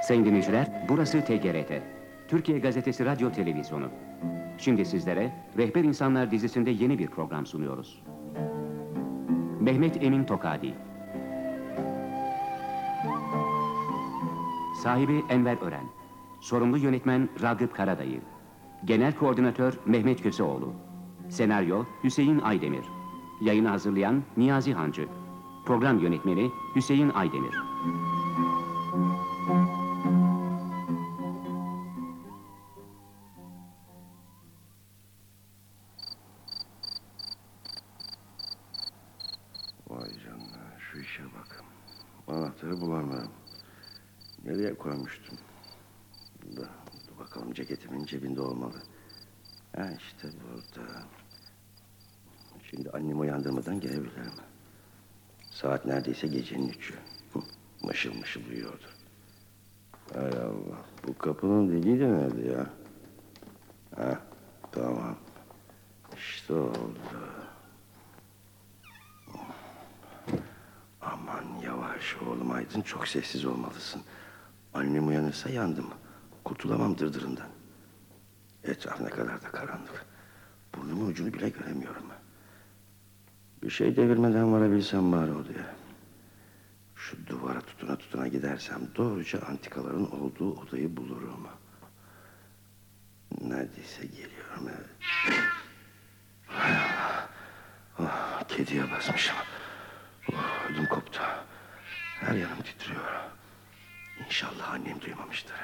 Sayın dinleyiciler, burası TGRT. Türkiye Gazetesi Radyo Televizyonu. Şimdi sizlere Rehber İnsanlar dizisinde yeni bir program sunuyoruz. Mehmet Emin Tokadi. Sahibi Enver Ören. Sorumlu yönetmen Ragıp Karadayı. Genel koordinatör Mehmet Köseoğlu. Senaryo Hüseyin Aydemir. Yayını hazırlayan Niyazi Hancı. Program yönetmeni Hüseyin Aydemir. Vay canına, şu işe bak. Anahtarı bulamadım. Nereye koymuştum? Dur bakalım, ceketimin cebinde olmalı. Ha işte burada. Şimdi annemi uyandırmadan gelebilirim. Saat neredeyse gecenin 3'ü. Mışıl mışıl uyuyordur. Hay Allah, bu kapının deliği de nerede ya? Ha, tamam. İşte oldu. Aman yavaş oğlum Aydın, çok sessiz olmalısın. Annem uyanırsa yandım. Kurtulamam dırdırından. Etraf ne kadar da karanlık. Burnumun ucunu bile göremiyorum. Bir şey devirmeden varabilsem bari odaya. Şu duvara tutuna tutuna gidersem doğruca antikaların olduğu odayı bulurum. Neredeyse geliyorum, evet. Hay Allah. Oh, kediye basmışım. Oh, ödüm koptu. Her yanım titriyor. İnşallah annem duymamıştır.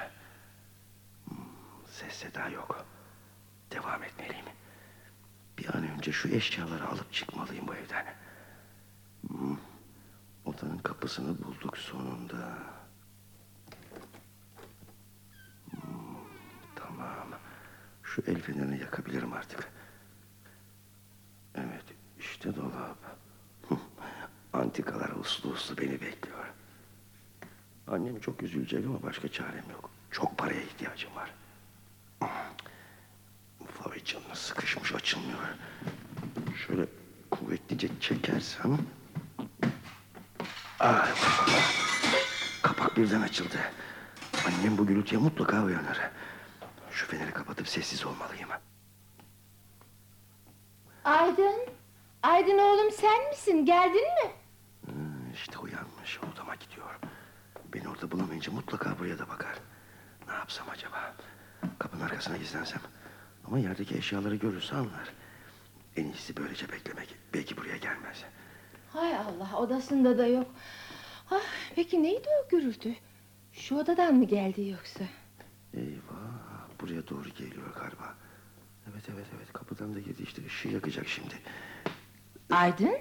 Ses seda yok. Devam etmeliyim. Bir an önce şu eşyaları alıp çıkmalıyım bu evden. Odanın kapısını bulduk sonunda. Tamam. Şu el fenerini yakabilirim artık. Evet, işte dolap. Antikalar uslu uslu beni bekliyor. Annem çok üzülecek ama başka çarem yok. Çok paraya ihtiyacım var. Vay canına, sıkışmış, açılmıyor. Şöyle kuvvetlice çekersem... Ay, kapak birden açıldı. Annem bu gürültüye mutlaka uyanır. Şu feneri kapatıp sessiz olmalıyım. Aydın! Aydın oğlum, sen misin? Geldin mi? İşte uyanmış, odama gidiyor. Beni orada bulamayınca mutlaka buraya da bakar. Ne yapsam acaba? Kapının arkasına gizlensem. Ama yerdeki eşyaları görürse anlar. En iyisi böylece beklemek. Belki buraya gelmez. Hay Allah, odasında da yok. Ah, peki neydi o gürültü? Şu odadan mı geldi yoksa? Eyvah, buraya doğru geliyor galiba. Evet, kapıdan da girdi işte, ışığı yakacak şimdi. Aydın?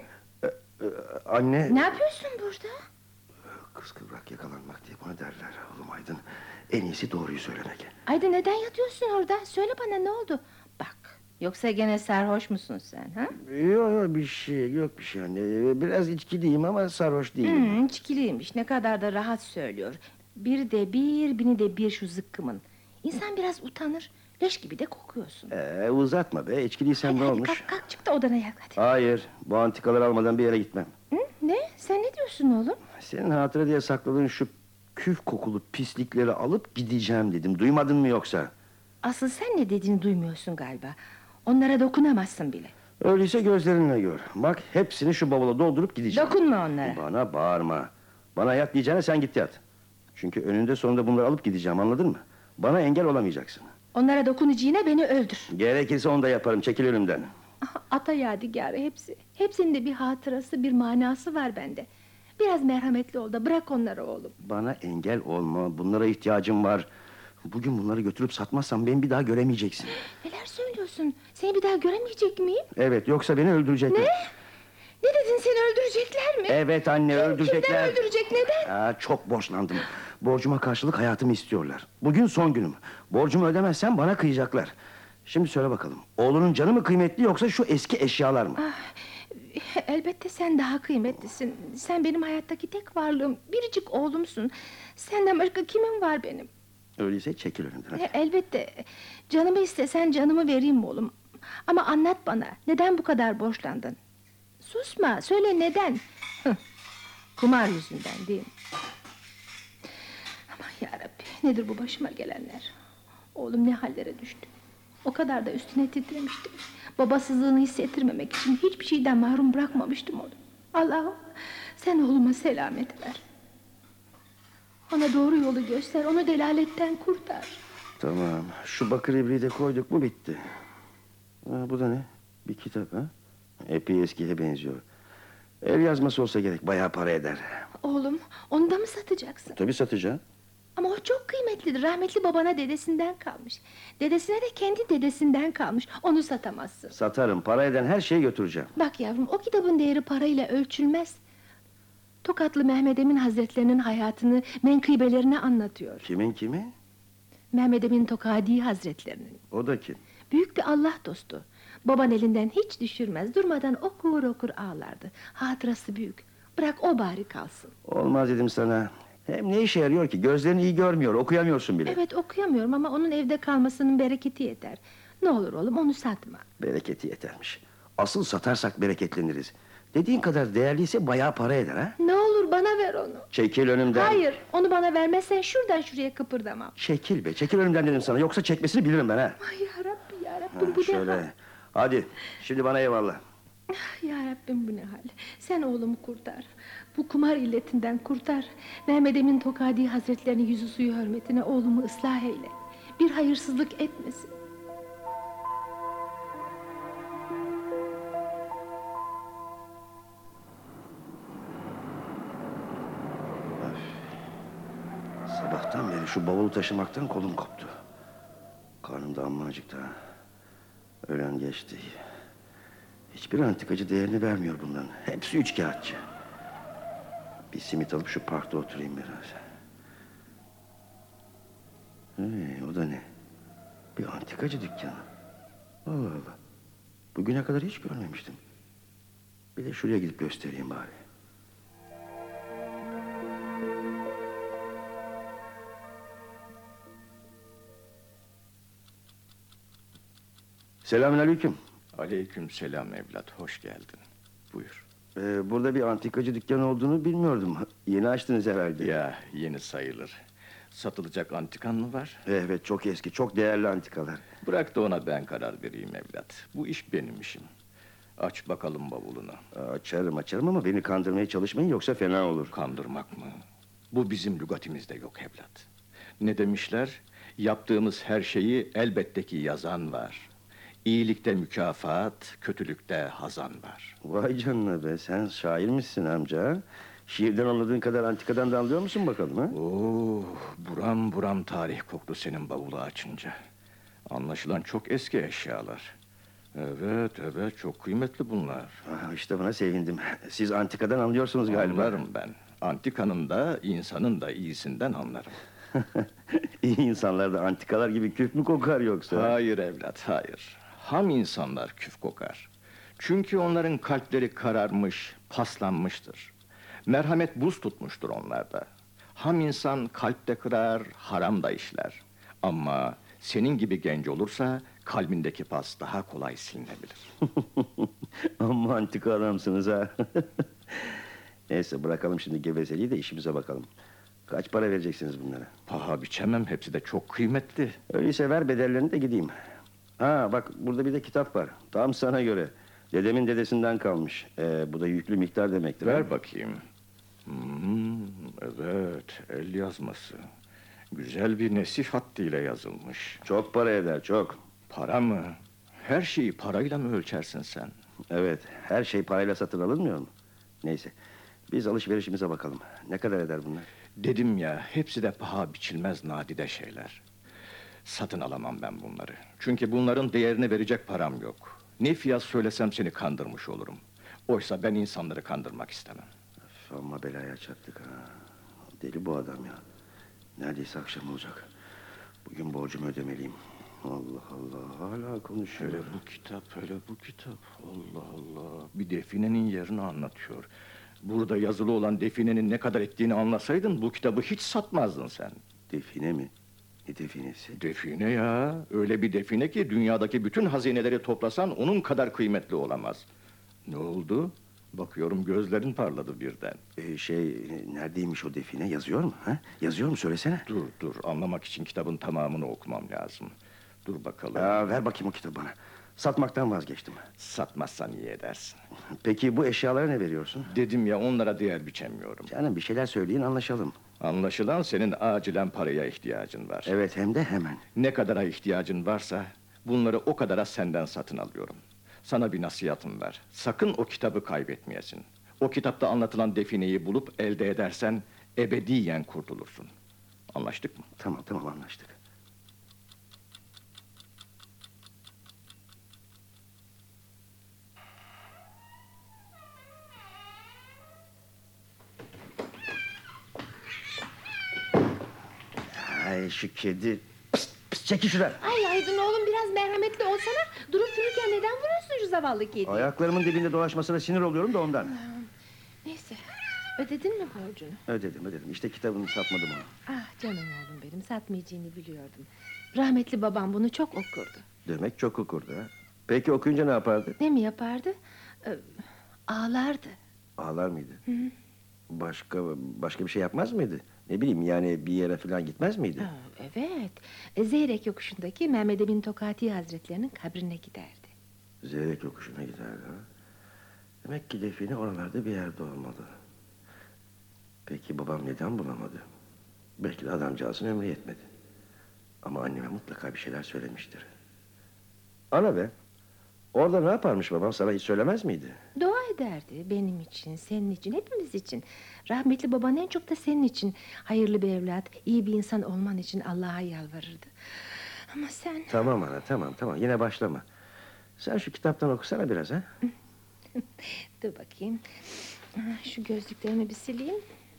Anne... Ne yapıyorsun burada? Kıskıvrak yakalanmak diye buna derler oğlum Aydın. En iyisi doğruyu söylemek. Aydın, neden yatıyorsun orada? Söyle bana, ne oldu? Bak, yoksa gene sarhoş musun sen, ha? Yok bir şey anne. Biraz içkiliyim ama sarhoş değilim. İçkiliymiş, ne kadar da rahat söylüyor. Bir de bir, bini de bir şu zıkkımın. İnsan biraz utanır. Leş gibi de kokuyorsun. Uzatma be, içkiliysen ne olmuş? Kalk çık da odana yak hadi. Hayır, bu antikaları almadan bir yere gitmem. Ne? Sen ne diyorsun oğlum? Senin hatıra diye sakladığın şu küf kokulu pislikleri alıp gideceğim dedim. Duymadın mı yoksa? Asıl sen ne dediğini duymuyorsun galiba. Onlara dokunamazsın bile. Öyleyse gözlerinle gör. Bak, hepsini şu bavula doldurup gideceğim. Dokunma onlara. Bana bağırma. Bana yat diyeceğine sen git yat. Çünkü önünde sonunda bunları alıp gideceğim, anladın mı? Bana engel olamayacaksın. Onlara dokunacağına beni öldür. Gerekirse onu da yaparım, çekil önümden. Ata yadigarı hepsi. Hepsinin de bir hatırası, bir manası var bende. Biraz merhametli ol da bırak onları oğlum. Bana engel olma, bunlara ihtiyacım var. Bugün bunları götürüp satmazsam beni bir daha göremeyeceksin. Neler söylüyorsun? Seni bir daha göremeyecek miyim? Evet, yoksa beni öldürecekler. Ne? Ne dedin, seni öldürecekler mi? Evet anne, öldürecekler. Kimden öldürecek, neden? Çok borçlandım. Borcuma karşılık hayatımı istiyorlar. Bugün son günüm. Borcumu ödemezsem bana kıyacaklar. Şimdi söyle bakalım, oğlunun canı mı kıymetli yoksa şu eski eşyalar mı? Elbette sen daha kıymetlisin. Sen benim hayattaki tek varlığım, biricik oğlumsun. Senden başka kimim var benim? Öyleyse çekil önümden hadi. Elbette. Canımı istesen canımı vereyim oğlum. Ama anlat bana, neden bu kadar borçlandın? Susma, söyle neden? Kumar yüzünden değil mi? Aman yarabbi, Nedir bu başıma gelenler? Oğlum ne hallere düştü. O kadar da üstüne titremiştim. Babasızlığını hissettirmemek için hiçbir şeyden mahrum bırakmamıştım onu. Allah'ım sen oğluma selamet ver. Ona doğru yolu göster, onu delaletten kurtar. Tamam, şu bakır ibriği de koyduk mu bitti. Bu da ne? Bir kitap ha? Epey eskiye benziyor. El yazması olsa gerek, bayağı para eder. Oğlum, onu da mı satacaksın? Tabii satacağım. Ama o çok kıymetlidir. Rahmetli babana dedesinden kalmış. Dedesine de kendi dedesinden kalmış. Onu satamazsın. Satarım, para eden her şeyi götüreceğim. Bak yavrum, o kitabın değeri parayla ölçülmez. Tokatlı Mehmed Emin Hazretlerinin hayatını, menkıbelerini anlatıyor. Kimin kimi? Mehmed Emin Tokadi Hazretlerinin. O da kim? Büyük bir Allah dostu. Baban elinden hiç düşürmez. Durmadan okur okur ağlardı. Hatırası büyük. Bırak o bari kalsın. Olmaz dedim sana. Hem ne işe yarıyor ki? Gözlerin iyi görmüyor, okuyamıyorsun bile. Evet, okuyamıyorum ama onun evde kalmasının bereketi yeter. Ne olur oğlum, onu satma. Bereketi yetermiş. Asıl satarsak bereketleniriz. Dediğin kadar değerliyse bayağı para eder ha? Ne olur bana ver onu. Çekil önümden. Hayır, onu bana vermezsen şuradan şuraya kıpırdamam. Çekil be, çekil önümden dedim sana. Yoksa çekmesini bilirim ben ha. Ay yarabbi, yarabbim bu ne hal? Şöyle. Hadi, şimdi bana eyvallah. Yarabbim bu ne hal? Sen oğlumu kurtar. Bu kumar illetinden kurtar. Mehmed Emin Tokadi Hazretlerinin yüzü suyu hürmetine oğlumu ıslah eyle. Bir hayırsızlık etmesin. Sabahtan beri şu bavulu taşımaktan kolum koptu. Karnım da amma acıktı ha. Öğlen geçti. Hiçbir antikacı değerini vermiyor bunların. Hepsi üçkağıtçı. Bir simit alıp şu parkta oturayım biraz. O da ne? Bir antikacı dükkanı. Allah Allah. Bugüne kadar hiç görmemiştim. Bir de şuraya gidip göstereyim bari. Selamünaleyküm. Aleykümselam evlat, hoş geldin. Buyur. Burada bir antikacı dükkanı olduğunu bilmiyordum. Yeni açtınız herhalde. Ya yeni sayılır. Satılacak antikan mı var? Evet, çok eski, çok değerli antikalar. Bırak da ona ben karar vereyim evlat. Bu iş benim işim. Aç bakalım bavulunu. Açarım ama beni kandırmaya çalışmayın, yoksa fena olur. Kandırmak mı? Bu bizim lügatimizde yok evlat. Ne demişler? Yaptığımız her şeyi elbette ki yazan var. İyilikte mükafat, kötülükte hazan var. Vay canına be, sen şair misin amca? Şiirden anladığın kadar antikadan da anlıyor musun bakalım ha? Oo, buram buram tarih koktu senin bavulu açınca. Anlaşılan çok eski eşyalar. Evet, çok kıymetli bunlar. İşte buna sevindim. Siz antikadan anlıyorsunuz galiba. Anlarım ben. Antikanın da, insanın da iyisinden anlarım. İyi insanlar da antikalar gibi küf mü kokar yoksa? Hayır evlat, hayır. Ham insanlar küf kokar. Çünkü onların kalpleri kararmış, paslanmıştır. Merhamet buz tutmuştur onlarda. Ham insan kalpte kırar, haram da işler. Ama senin gibi genç olursa kalbindeki pas daha kolay silinebilir. Amma antika adamsınız ha. Neyse, bırakalım şimdi gevezeliği de işimize bakalım. Kaç para vereceksiniz bunlara? Paha biçemem, hepsi de çok kıymetli. Öyleyse ver bedellerini de gideyim. Bak, burada bir de kitap var. Tam sana göre. Dedemin dedesinden kalmış. Bu da yüklü miktar demektir. Ver ha? bakayım. Evet, el yazması. Güzel bir nesih hattıyla yazılmış. Çok para eder, çok. Para mı? Her şeyi parayla mı ölçersin sen? Evet, her şey parayla satın alınmıyor mu? Neyse, biz alışverişimize bakalım. Ne kadar eder bunlar? Dedim ya, hepsi de paha biçilmez nadide şeyler. Satın alamam ben bunları. Çünkü bunların değerini verecek param yok. Ne fiyat söylesem seni kandırmış olurum. Oysa ben insanları kandırmak istemem. Amma belaya çattık ha. Deli bu adam ya. Neredeyse akşam olacak. Bugün borcumu ödemeliyim. Allah Allah, hala konuşuyor. Hele bu kitap. Allah Allah. Bir definenin yerini anlatıyor. Burada yazılı olan definenin ne kadar ettiğini anlasaydın bu kitabı hiç satmazdın sen. Define mi? Ne definesi? Define ya. Öyle bir define ki dünyadaki bütün hazineleri toplasan onun kadar kıymetli olamaz. Ne oldu? Bakıyorum gözlerin parladı birden. Neredeymiş o define? Yazıyor mu? Ha? Yazıyor mu? Söylesene. Dur, anlamak için kitabın tamamını okumam lazım. Dur bakalım. Ver bakayım o kitabı bana. Satmaktan vazgeçtim. Satmazsan iyi edersin. Peki bu eşyalara ne veriyorsun? Dedim ya, onlara değer biçemiyorum. Canım bir şeyler söyleyin, anlaşalım. Anlaşılan senin acilen paraya ihtiyacın var. Evet, hem de hemen. Ne kadara ihtiyacın varsa bunları o kadara senden satın alıyorum. Sana bir nasihatım var. Sakın o kitabı kaybetmeyesin. O kitapta anlatılan defineyi bulup elde edersen ebediyen kurtulursun. Anlaştık mı? Tamam anlaştık. Ay şu kedi. Pıs, çekil şuradan. Ay Aydın oğlum, biraz merhametli olsana. Durup dururken neden vuruyorsun şu zavallı kediyi? Ayaklarımın dibinde dolaşmasına sinir oluyorum da ondan. Neyse, ödedin mi borcunu? Ödedim. İşte kitabını satmadım ona. Ah canım oğlum benim, satmayacağını biliyordum. Rahmetli babam bunu çok okurdu. Demek çok okurdu ha. Peki okuyunca ne yapardı? Ne mi yapardı? Ağlardı. Ağlar mıydı? Başka bir şey yapmaz mıydı? Ne bileyim, yani bir yere falan gitmez miydi? Evet, Zeyrek yokuşundaki Mehmed Emin Tokati Hazretlerinin kabrine giderdi. Zeyrek yokuşuna giderdi ha. Demek ki define oralarda bir yerde olmalı. Peki babam neden bulamadı? Belki de adamcağızın ömrü yetmedi. Ama anneme mutlaka bir şeyler söylemiştir. Ana be, orada ne yaparmış babam, sana hiç söylemez miydi? Dua ederdi benim için, senin için, hepimiz için. Rahmetli baban en çok da senin için. Hayırlı bir evlat, iyi bir insan olman için Allah'a yalvarırdı. Ama sen... Tamam ana, tamam, yine başlama. Sen şu kitaptan okusana biraz ha. Dur bakayım. Şu gözlüklerimi bir sileyim.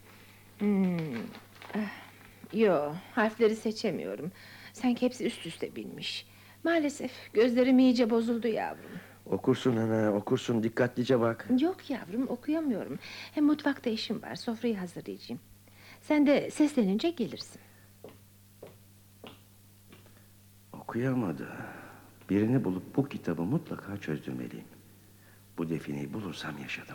Yo, harfleri seçemiyorum. Sanki hepsi üst üste binmiş. Maalesef gözlerim iyice bozuldu yavrum. Okursun ana, okursun, dikkatlice bak. Yok yavrum, okuyamıyorum. Hem mutfakta işim var, sofrayı hazırlayacağım. Sen de seslenince gelirsin. Okuyamadı. Birini bulup bu kitabı mutlaka çözdürmeliyim. Bu defineyi bulursam yaşadım.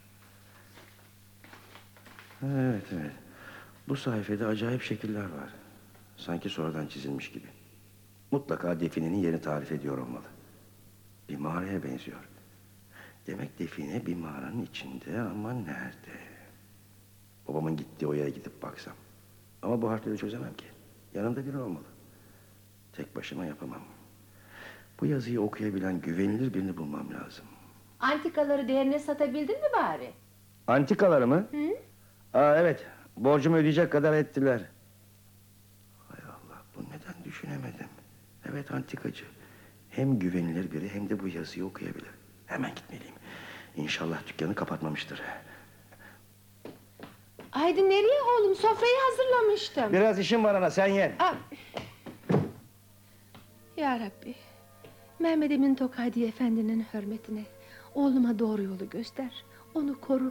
Evet. Bu sayfada acayip şekiller var. Sanki sonradan çizilmiş gibi. Mutlaka definenin yerini tarif ediyor olmalı. Bir mağaraya benziyor. Demek define bir mağaranın içinde, ama nerede? Babamın gittiği o yere gidip baksam. Ama bu harfleri çözemem ki. Yanında biri olmalı. Tek başıma yapamam. Bu yazıyı okuyabilen güvenilir birini bulmam lazım. Antikaları değerine satabildin mi bari? Antikaları mı? Evet. Borcumu ödeyecek kadar ettiler. Hay Allah, bu neden düşünemedim? Evet, antikacı. Hem güvenilir biri, hem de bu yazıyı okuyabilir. Hemen gitmeliyim. İnşallah dükkanı kapatmamıştır. Aydın nereye oğlum? Sofrayı hazırlamıştım. Biraz işim var ana, sen ye. Ya Rabbi, Mehmed Emin Tokadi Efendi'nin hürmetine oğluma doğru yolu göster. Onu koru.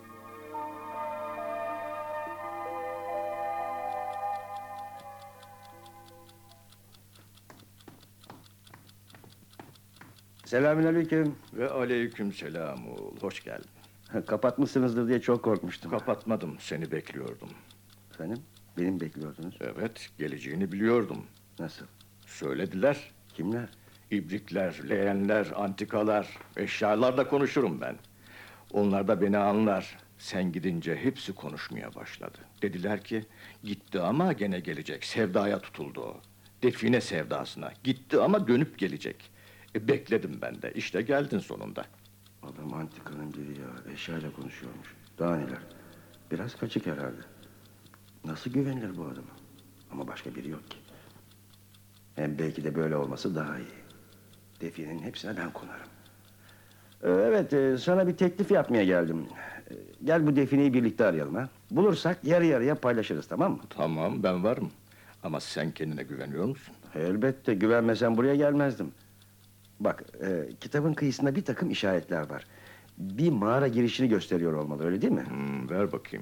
Selamünaleyküm. Ve aleykümselam oğul, hoş geldin. Kapatmışsınızdır diye çok korkmuştum. Kapatmadım, seni bekliyordum. Efendim, beni bekliyordunuz. Evet, geleceğini biliyordum. Nasıl? Söylediler. Kimler? İbrikler, leğenler, antikalar, eşyalarla konuşurum ben. Onlar da beni anlar. Sen gidince hepsi konuşmaya başladı. Dediler ki, gitti ama gene gelecek. Sevdaya tutuldu o. Define sevdasına. Gitti ama dönüp gelecek. Bekledim ben de. İşte geldin sonunda. Adam antikanın biri ya. Eşyayla konuşuyormuş. Daha neler? Biraz kaçık herhalde. Nasıl güvenilir bu adama? Ama başka biri yok ki. Hem belki de böyle olması daha iyi. Definenin hepsine ben konarım. Evet, sana bir teklif yapmaya geldim. Gel bu defineyi birlikte arayalım ha. Bulursak yarı yarıya paylaşırız, tamam mı? Tamam, ben varım. Ama sen kendine güveniyor musun? Elbette, güvenmesen buraya gelmezdim. Bak, kitabın kıyısında bir takım işaretler var. Bir mağara girişini gösteriyor olmalı, öyle değil mi? Ver bakayım.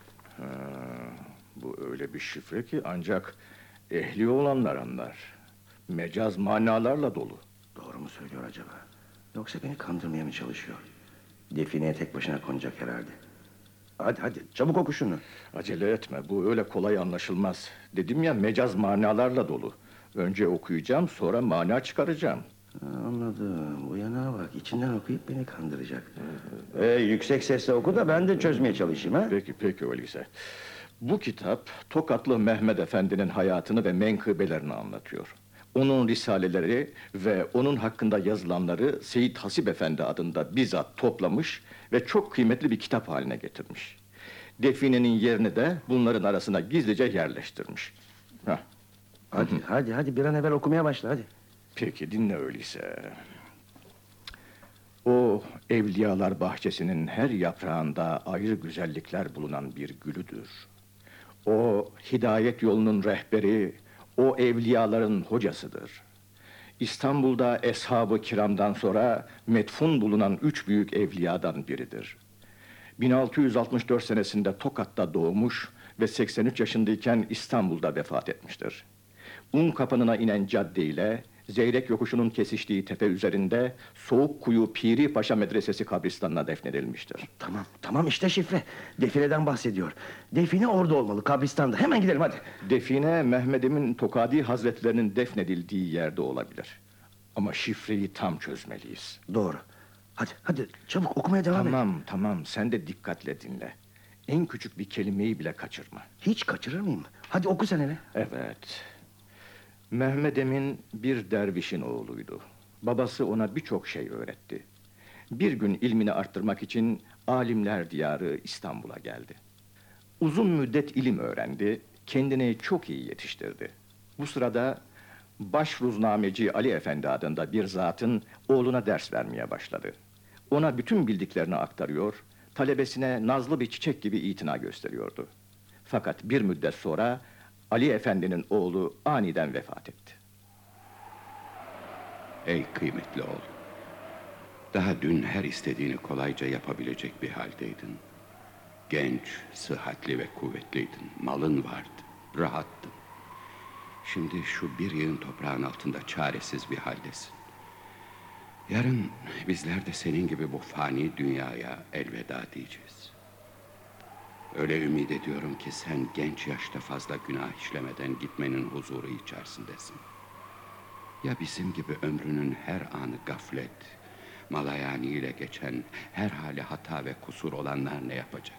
Bu öyle bir şifre ki ancak ehli olanlar anlar. Mecaz manalarla dolu. Doğru mu söylüyor acaba? Yoksa beni kandırmaya mı çalışıyor? Defineye tek başına konacak herhalde. Hadi çabuk oku şunu. Acele etme, bu öyle kolay anlaşılmaz. Dedim ya, mecaz manalarla dolu. Önce okuyacağım, sonra mana çıkaracağım. Anladım. Uyanağa bak. İçinden okuyup beni kandıracak. Yüksek sesle oku da ben de çözmeye çalışayım ha. Peki öyleyse. Bu kitap Tokatlı Mehmet Efendi'nin hayatını ve menkıbelerini anlatıyor. Onun risaleleri ve onun hakkında yazılanları Seyit Hasip Efendi adında bizzat toplamış ve çok kıymetli bir kitap haline getirmiş. Definenin yerini de bunların arasına gizlice yerleştirmiş. Heh. Hadi bir an evvel okumaya başla hadi. Peki dinle öyleyse. O evliyalar bahçesinin her yaprağında ayrı güzellikler bulunan bir gülüdür. O hidayet yolunun rehberi, o evliyaların hocasıdır. İstanbul'da eshab-ı kiramdan sonra metfun bulunan 3 büyük evliyadan biridir. 1664 senesinde Tokat'ta doğmuş ve 83 yaşındayken İstanbul'da vefat etmiştir. Unkapanı'na inen cadde ile Zeyrek yokuşunun kesiştiği tepe üzerinde Soğukkuyu Piri Paşa Medresesi kabristanına defnedilmiştir. Tamam işte şifre. Defileden bahsediyor. Define orada olmalı, kabristanda. Hemen gidelim hadi. Define Mehmed Emin Tokadi Hazretlerinin defnedildiği yerde olabilir. Ama şifreyi tam çözmeliyiz. Doğru. Hadi çabuk okumaya devam et. Tamam, sen de dikkatle dinle. En küçük bir kelimeyi bile kaçırma. Hiç kaçırır mıyım? Hadi oku sen hele. Evet. Mehmed Emin bir dervişin oğluydu. Babası ona birçok şey öğretti. Bir gün ilmini arttırmak için alimler diyarı İstanbul'a geldi. Uzun müddet ilim öğrendi, kendini çok iyi yetiştirdi. Bu sırada Başruznameci Ali Efendi adında bir zatın oğluna ders vermeye başladı. Ona bütün bildiklerini aktarıyor, talebesine nazlı bir çiçek gibi itina gösteriyordu. Fakat bir müddet sonra Ali Efendi'nin oğlu aniden vefat etti. Ey kıymetli oğul, daha dün her istediğini kolayca yapabilecek bir haldeydin. Genç, sıhhatli ve kuvvetliydin, malın vardı, rahattın. Şimdi şu bir yığın toprağın altında çaresiz bir haldesin. Yarın bizler de senin gibi bu fani dünyaya elveda diyeceğiz. Öyle ümit ediyorum ki sen genç yaşta fazla günah işlemeden gitmenin huzuru içerisindesin. Ya bizim gibi ömrünün her anı gaflet, malayani ile geçen, her hali hata ve kusur olanlar ne yapacak?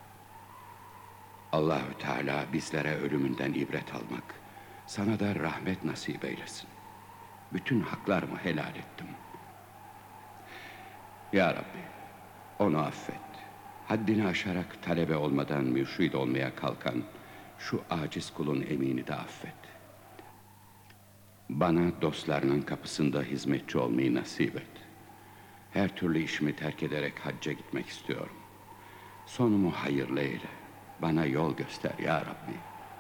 Allahü Teala bizlere ölümünden ibret almak, sana da rahmet nasip eylesin. Bütün haklarımı helal ettim. Ya Rabbi, onu affet. Haddini aşarak talebe olmadan mürşid olmaya kalkan şu aciz kulun Emin'i de affet. Bana dostlarının kapısında hizmetçi olmayı nasip et. Her türlü işimi terk ederek hacca gitmek istiyorum. Sonumu hayırlı eyle. Bana yol göster ya Rabbi.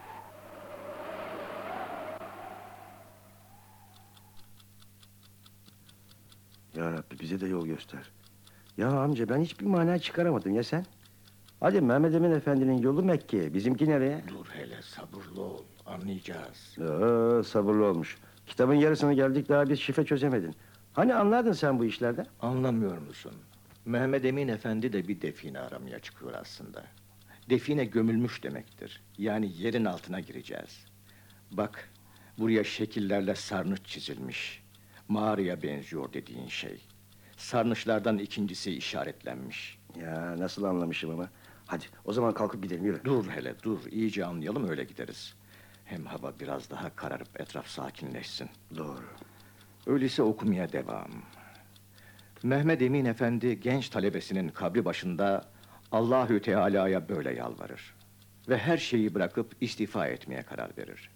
Ya Rabbi bize de yol göster. Ya amca ben hiçbir mana çıkaramadım ya sen? Hadi Mehmet Emin Efendi'nin yolu Mekke'ye, bizimki nereye? Dur hele, sabırlı ol, anlayacağız. Sabırlı olmuş. Kitabın yarısını geldik daha bir şifre çözemedin. Hani anlardın sen bu işlerden? Anlamıyor musun? Mehmed Emin Efendi de bir define aramaya çıkıyor aslında. Define gömülmüş demektir. Yani yerin altına gireceğiz. Bak, buraya şekillerle sarnıç çizilmiş. Mağaraya benziyor dediğin şey. Sarnıçlardan ikincisi işaretlenmiş. Ya nasıl anlamışım ama. Hadi o zaman kalkıp gidelim yürü. Dur hele dur, iyice anlayalım öyle gideriz. Hem hava biraz daha kararıp etraf sakinleşsin. Doğru. Öyleyse okumaya devam. Mehmed Emin Efendi genç talebesinin kabri başında Allahü Teala'ya böyle yalvarır. Ve her şeyi bırakıp istifa etmeye karar verir.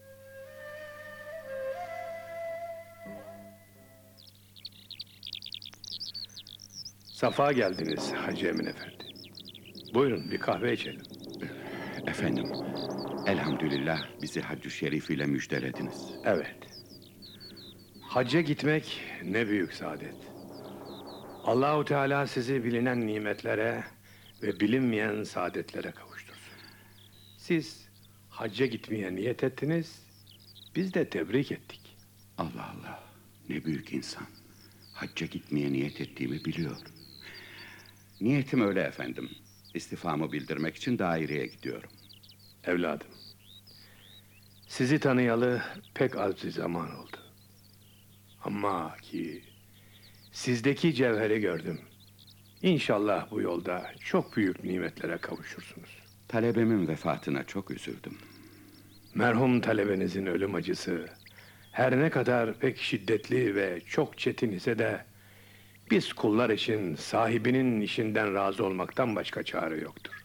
Safa geldiniz Hacı Emin Efendi. Buyurun bir kahve içelim. Efendim, elhamdülillah bizi Hac-ı Şerif ile müjdelediniz. Evet. Hacca gitmek ne büyük saadet. Allahu Teala sizi bilinen nimetlere ve bilinmeyen saadetlere kavuştursun. Siz hacca gitmeye niyet ettiniz, biz de tebrik ettik. Allah Allah, ne büyük insan. Hacca gitmeye niyet ettiğimi biliyor. Niyetim öyle efendim. İstifamı bildirmek için daireye gidiyorum. Evladım, sizi tanıyalı pek az bir zaman oldu. Ama ki sizdeki cevheri gördüm. İnşallah bu yolda çok büyük nimetlere kavuşursunuz. Talebemin vefatına çok üzüldüm. Merhum talebenizin ölüm acısı her ne kadar pek şiddetli ve çok çetin ise de biz kullar için sahibinin işinden razı olmaktan başka çare yoktur.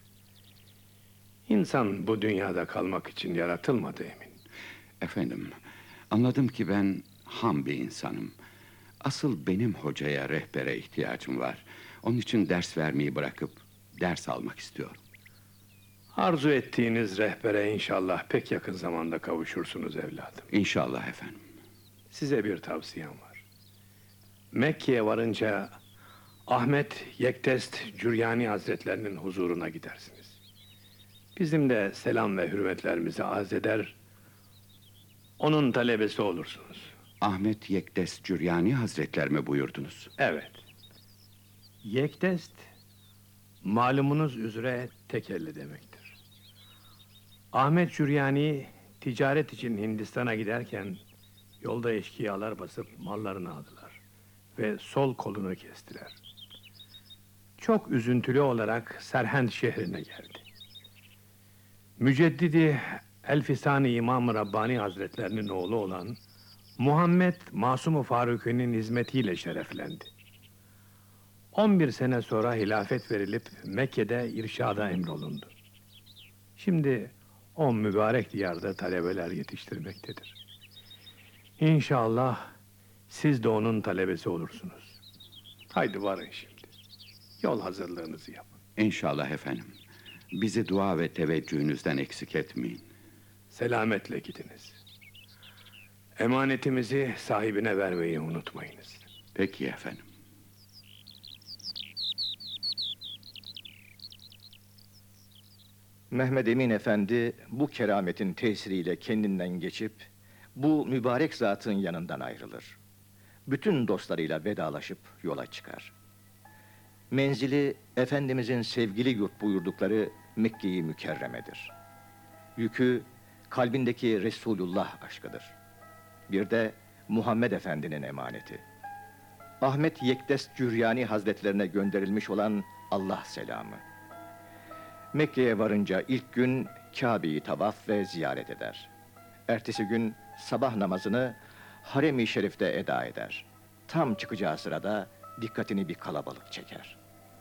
İnsan bu dünyada kalmak için yaratılmadı Emin. Efendim, anladım ki ben ham bir insanım. Asıl benim hocaya, rehbere ihtiyacım var. Onun için ders vermeyi bırakıp ders almak istiyorum. Arzu ettiğiniz rehbere inşallah pek yakın zamanda kavuşursunuz evladım. İnşallah efendim. Size bir tavsiyem var. Mekke'ye varınca Ahmet Yektest Cüryani Hazretlerinin huzuruna gidersiniz. Bizim de selam ve hürmetlerimizi arz eder, onun talebesi olursunuz. Ahmet Yektes Cüryani Hazretler mi buyurdunuz? Evet. Yektest, malumunuz üzere tekelli demektir. Ahmet Cüryani, ticaret için Hindistan'a giderken yolda eşkıyalar basıp mallarını aldılar ve sol kolunu kestiler. Çok üzüntülü olarak Serhend şehrine geldi. Müceddidi Elfisani İmam-ı Rabbani Hazretlerinin oğlu olan Muhammed Masum-u Faruki'nin hizmetiyle şereflendi. 11 sene sonra hilafet verilip Mekke'de irşada emrolundu. Şimdi o mübarek diyarda talebeler yetiştirmektedir. İnşallah siz de onun talebesi olursunuz. Haydi varın şimdi. Yol hazırlığınızı yapın. İnşallah efendim. Bizi dua ve teveccühünüzden eksik etmeyin. Selametle gidiniz. Emanetimizi sahibine vermeyi unutmayınız. Peki efendim. Mehmed Emin Efendi bu kerametin tesiriyle kendinden geçip bu mübarek zatın yanından ayrılır. Bütün dostlarıyla vedalaşıp yola çıkar. Menzili Efendimizin sevgili yurt buyurdukları Mekke-i Mükerreme'dir. Yükü kalbindeki Resulullah aşkıdır. Bir de Muhammed Efendi'nin emaneti. Ahmet Yektes Cüryani Hazretlerine gönderilmiş olan Allah selamı. Mekke'ye varınca ilk gün Kabe'yi tavaf ve ziyaret eder. Ertesi gün sabah namazını Harem-i Şerif'te eda eder. Tam çıkacağı sırada dikkatini bir kalabalık çeker.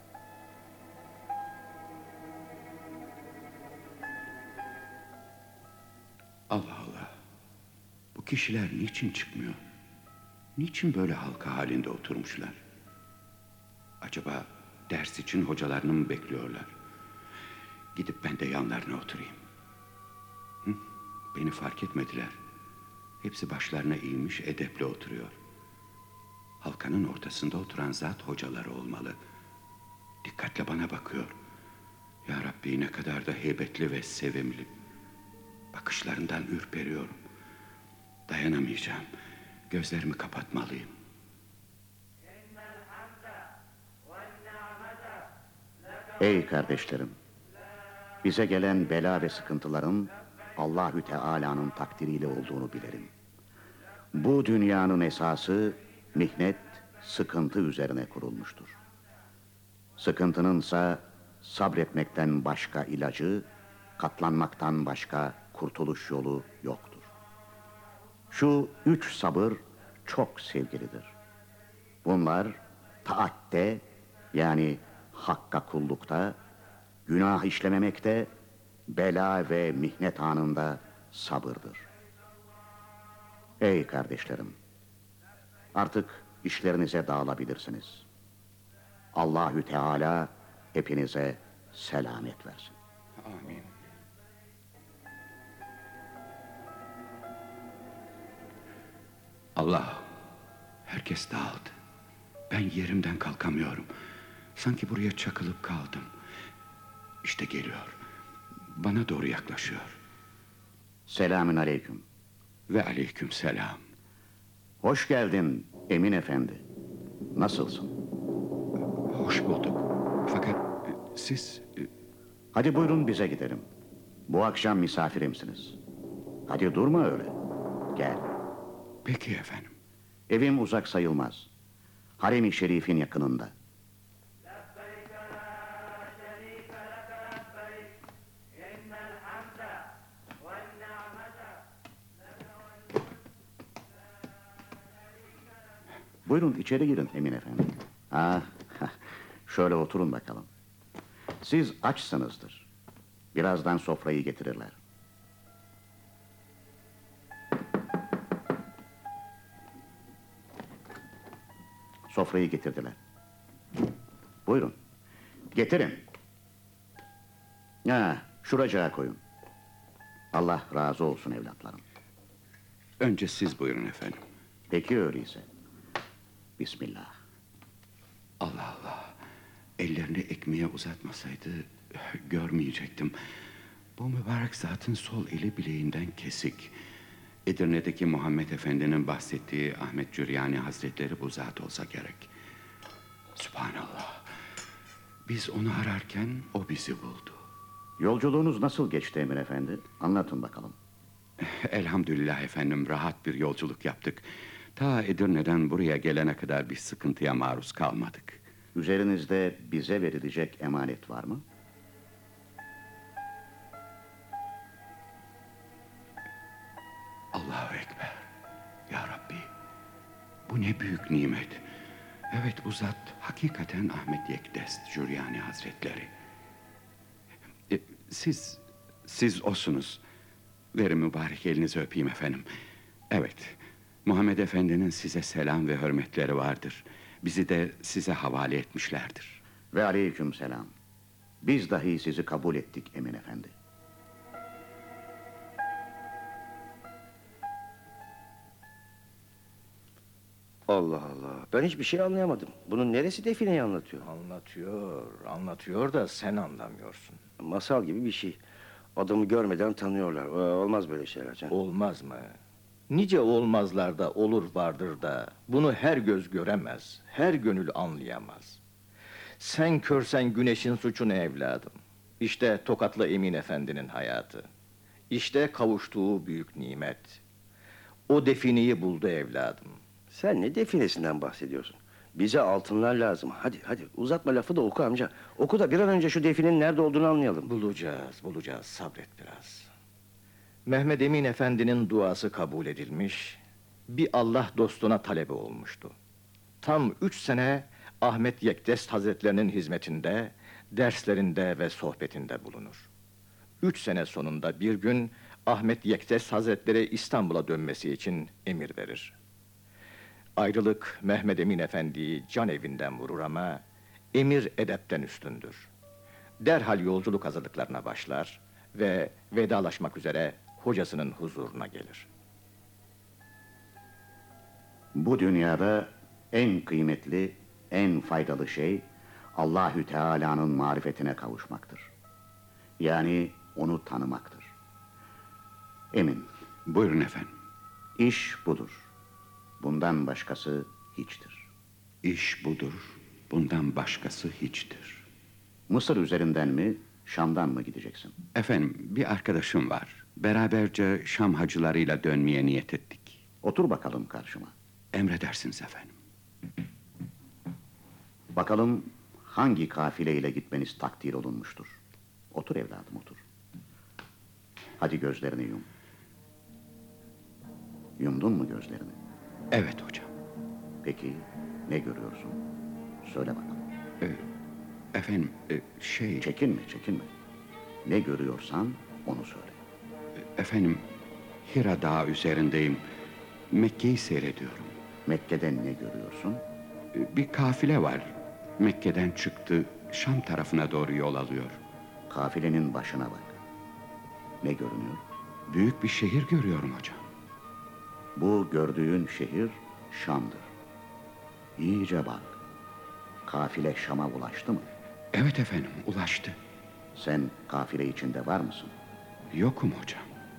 Allah Allah. Bu kişiler niçin çıkmıyor? Niçin böyle halka halinde oturmuşlar? Acaba ders için hocalarını mı bekliyorlar? Gidip ben de yanlarına oturayım. Hı? Beni fark etmediler. Hepsi başlarına eğilmiş edeple oturuyor. Halkanın ortasında oturan zat hocaları olmalı. Dikkatle bana bakıyor. Ya Rabbi ne kadar da heybetli ve sevimli. Bakışlarından ürperiyorum. Dayanamayacağım. Gözlerimi kapatmalıyım. Ey kardeşlerim! Bize gelen bela ve sıkıntıların Allahü Teala'nın takdiriyle olduğunu bilelim. Bu dünyanın esası mihnet, sıkıntı üzerine kurulmuştur. Sıkıntınınsa sabretmekten başka ilacı, katlanmaktan başka kurtuluş yolu yoktur. Şu 3 sabır çok sevgilidir. Bunlar taatte, yani hakka kullukta, günah işlememekte, bela ve mihnet anında sabırdır. Ey kardeşlerim! Artık işlerinize dağılabilirsiniz. Allahü Teala hepinize selamet versin. Amin. Allah, herkes dağıldı. Ben yerimden kalkamıyorum. Sanki buraya çakılıp kaldım. İşte geliyor. Bana doğru yaklaşıyor. Selamün aleyküm. Ve aleyküm selam. Hoş geldin Emin Efendi. Nasılsın? Hoş bulduk. Fakat siz... Hadi buyurun bize gidelim. Bu akşam misafirimsiniz. Hadi durma öyle. Gel. Peki efendim. Evim uzak sayılmaz. Harem-i Şerif'in yakınında. Buyurun içeri girin Emin Efendi. Ah, şöyle oturun bakalım. Siz açsınızdır. Birazdan sofrayı getirirler. Sofrayı getirdiler. Buyurun. Getirin. Ha, şuracağa koyun. Allah razı olsun evlatlarım. Önce siz buyurun efendim. Peki öyleyse. Bismillah. Allah Allah. Ellerini ekmeğe uzatmasaydı görmeyecektim. Bu mübarek zatın sol eli bileğinden kesik. Edirne'deki Muhammed Efendi'nin bahsettiği Ahmet Cüryani Hazretleri bu zat olsa gerek. Sübhanallah. Biz onu ararken o bizi buldu. Yolculuğunuz nasıl geçti Emin Efendi? Anlatın bakalım. Elhamdülillah efendim, rahat bir yolculuk yaptık. Ta Edirne'den buraya gelene kadar bir sıkıntıya maruz kalmadık. Üzerinizde bize verilecek emanet var mı? Allahu Ekber. Ya Rabbi, bu ne büyük nimet. Evet, bu zat hakikaten Ahmet Yekdest Cüryani Hazretleri. Siz osunuz. Verin mübarek elinizi öpeyim efendim. Evet, Muhammed Efendi'nin size selam ve hürmetleri vardır. Bizi de size havale etmişlerdir. Ve aleyküm selam. Biz dahi sizi kabul ettik Emin Efendi. Allah Allah. Ben hiçbir şey anlayamadım. Bunun neresi defineyi anlatıyor? Anlatıyor da sen anlamıyorsun. Masal gibi bir şey. Adamı görmeden tanıyorlar. Olmaz böyle şeyler canım. Olmaz mı? Nice olmazlarda olur vardır da bunu her göz göremez, her gönül anlayamaz. Sen körsen güneşin suçu ne evladım? İşte Tokatlı Emin Efendi'nin hayatı. İşte kavuştuğu büyük nimet. O defineyi buldu evladım. Sen ne definesinden bahsediyorsun? Bize altınlar lazım. Hadi uzatma lafı da oku amca. Oku da bir an önce şu definenin nerede olduğunu anlayalım. Bulacağız, sabret biraz. Mehmet Emin Efendi'nin duası kabul edilmiş, bir Allah dostuna talebe olmuştu. Tam 3 sene Ahmet Yekdest Hazretlerinin hizmetinde, derslerinde ve sohbetinde bulunur. 3 sene sonunda bir gün Ahmet Yekdest Hazretleri İstanbul'a dönmesi için emir verir. Ayrılık Mehmet Emin Efendi'yi can evinden vurur ama emir edepten üstündür. Derhal yolculuk hazırlıklarına başlar ve vedalaşmak üzere hocasının huzuruna gelir. Bu dünyada en kıymetli, en faydalı şey Allahü Teala'nın marifetine kavuşmaktır. Yani onu tanımaktır. Emin, Buyurun efendim. iş budur. Bundan başkası hiçtir. İş budur, bundan başkası hiçtir. Mısır üzerinden mi, Şam'dan mı gideceksin? Efendim, bir arkadaşım var. Beraberce Şam hacılarıyla dönmeye niyet ettik. Otur bakalım karşıma. Emredersiniz efendim. Bakalım hangi kafileyle gitmeniz takdir olunmuştur. Otur evladım, otur. Hadi gözlerini yum. Yumdun mu gözlerini? Evet hocam. Peki ne görüyorsun? Söyle bakalım. Efendim, Çekinme. Ne görüyorsan onu söyle. efendim, Hira Dağı üzerindeyim. Mekke'yi seyrediyorum. Mekke'de ne görüyorsun? Bir kafile var. Mekke'den çıktı, Şam tarafına doğru yol alıyor. Kafilenin başına bak. Ne görünüyor? Büyük bir şehir görüyorum hocam. Bu gördüğün şehir Şam'dır. İyice bak. Kafile Şam'a ulaştı mı? Evet efendim, ulaştı. Sen kafile içinde var mısın? Yokum hocam.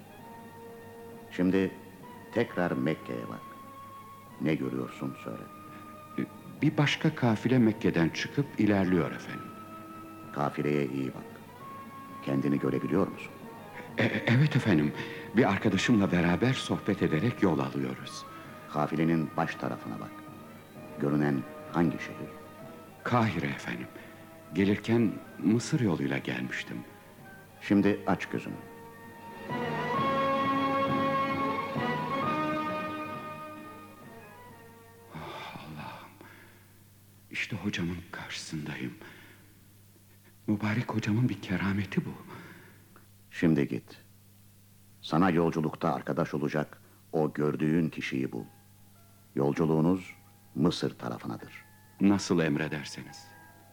Şimdi tekrar Mekke'ye bak. Ne görüyorsun söyle. Bir başka kafile Mekke'den çıkıp ilerliyor efendim. kafileye iyi bak. Kendini görebiliyor musun? Evet efendim. Bir arkadaşımla beraber sohbet ederek yol alıyoruz. Kafilenin baş tarafına bak. Görünen hangi şehir? Kahire efendim. Gelirken Mısır yoluyla gelmiştim. Şimdi aç gözünü. İşte hocamın karşısındayım. Mübarek hocamın bir kerameti bu. Şimdi git. Sana yolculukta arkadaş olacak o gördüğün kişiyi bul. Yolculuğunuz Mısır tarafınadır. Nasıl emrederseniz.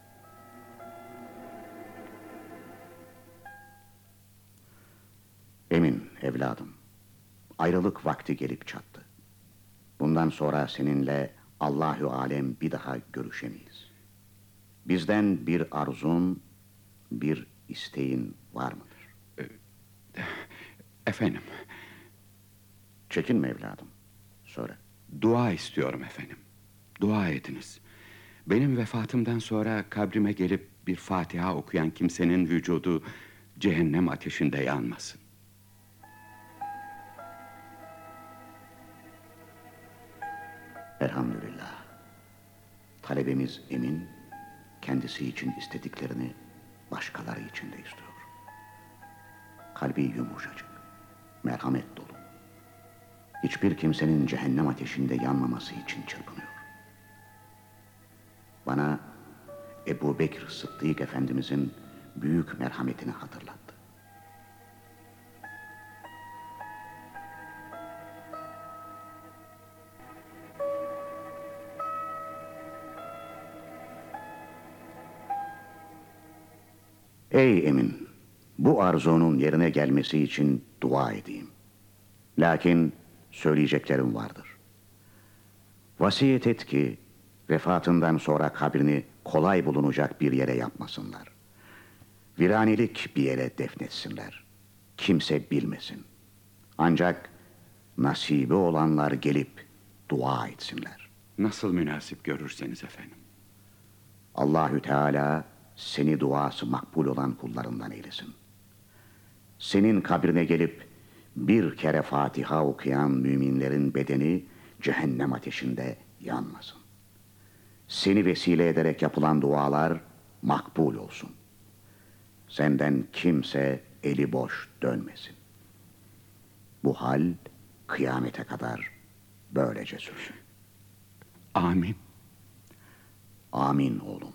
Emin evladım, ayrılık vakti gelip çattı. Bundan sonra seninle Allahü alem bir daha görüşemeyiz. Bizden bir arzun, bir isteğin var mıdır? Efendim, Çekinme evladım, söyle. dua istiyorum efendim. Dua ediniz. Benim vefatımdan sonra kabrime gelip bir Fatiha okuyan kimsenin vücudu cehennem ateşinde yanmasın. Elhamdülillah. Talebemiz Emin, kendisi için istediklerini başkaları için de istiyor. Kalbi yumuşacık, merhamet dolu. Hiçbir kimsenin cehennem ateşinde yanmaması için çırpınıyor. Bana Ebu Bekir Sıddık Efendimizin büyük merhametini hatırlattı. Ey Emin, bu arzunun yerine gelmesi için dua edeyim. Lakin söyleyeceklerim vardır. Vasiyet et ki vefatından sonra kabrini kolay bulunacak bir yere yapmasınlar. Viranilik bir yere defnetsinler. Kimse bilmesin. Ancak nasibi olanlar gelip dua etsinler. Nasıl münasip görürseniz efendim. Allahü Teala seni duası makbul olan kullarından eylesin. Senin kabrine gelip bir kere Fatiha okuyan müminlerin bedeni cehennem ateşinde yanmasın. Seni vesile ederek yapılan dualar makbul olsun. Senden kimse eli boş dönmesin. Bu hal kıyamete kadar böylece sürsün. Amin. Amin oğlum.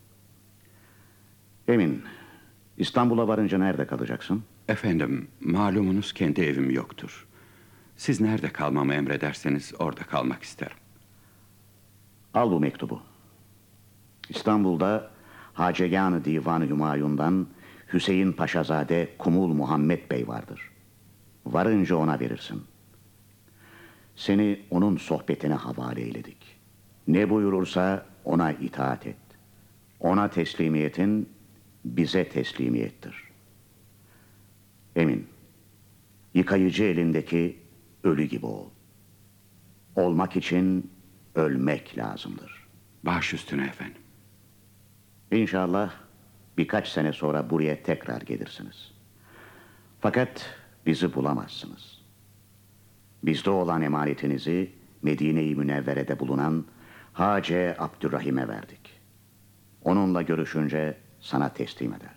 Emin, İstanbul'a varınca nerede kalacaksın? Efendim, malumunuz kendi evim yoktur. Siz nerede kalmamı emrederseniz orada kalmak isterim. Al bu mektubu. İstanbul'da Hacegan-ı Divan-ı Hümayun'dan Hüseyin Paşazade Kumul Muhammed Bey vardır. Varınca ona verirsin. Seni onun sohbetine havale eyledik. Ne buyurursa ona itaat et. Ona teslimiyetin bize teslimiyettir. Emin, yıkayıcı elindeki ölü gibi ol. Olmak için ölmek lazımdır. Baş üstüne efendim. İnşallah birkaç sene sonra buraya tekrar gelirsiniz. Fakat bizi bulamazsınız. Bizde olan emanetinizi Medine-i Münevvere'de bulunan Hace Abdurrahim'e verdik. Onunla görüşünce sana teslim eder.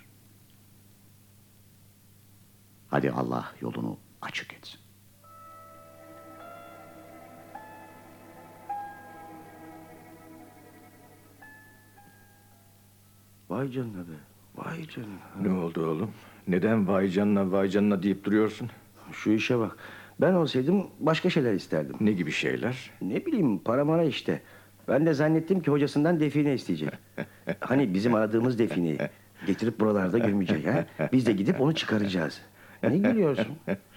Hadi Allah yolunu açık etsin. Vay canına be. Vay canına. Ne oldu oğlum? Neden vay canına vay canına deyip duruyorsun? Şu işe bak. Ben olsaydım başka şeyler isterdim. Ne gibi şeyler? Ne bileyim para işte. Ben de zannettim ki hocasından define isteyecek. Hani bizim aradığımız defineyi. Getirip buralarda gömecek ha. Biz de gidip onu çıkaracağız. Ne gülüyorsun?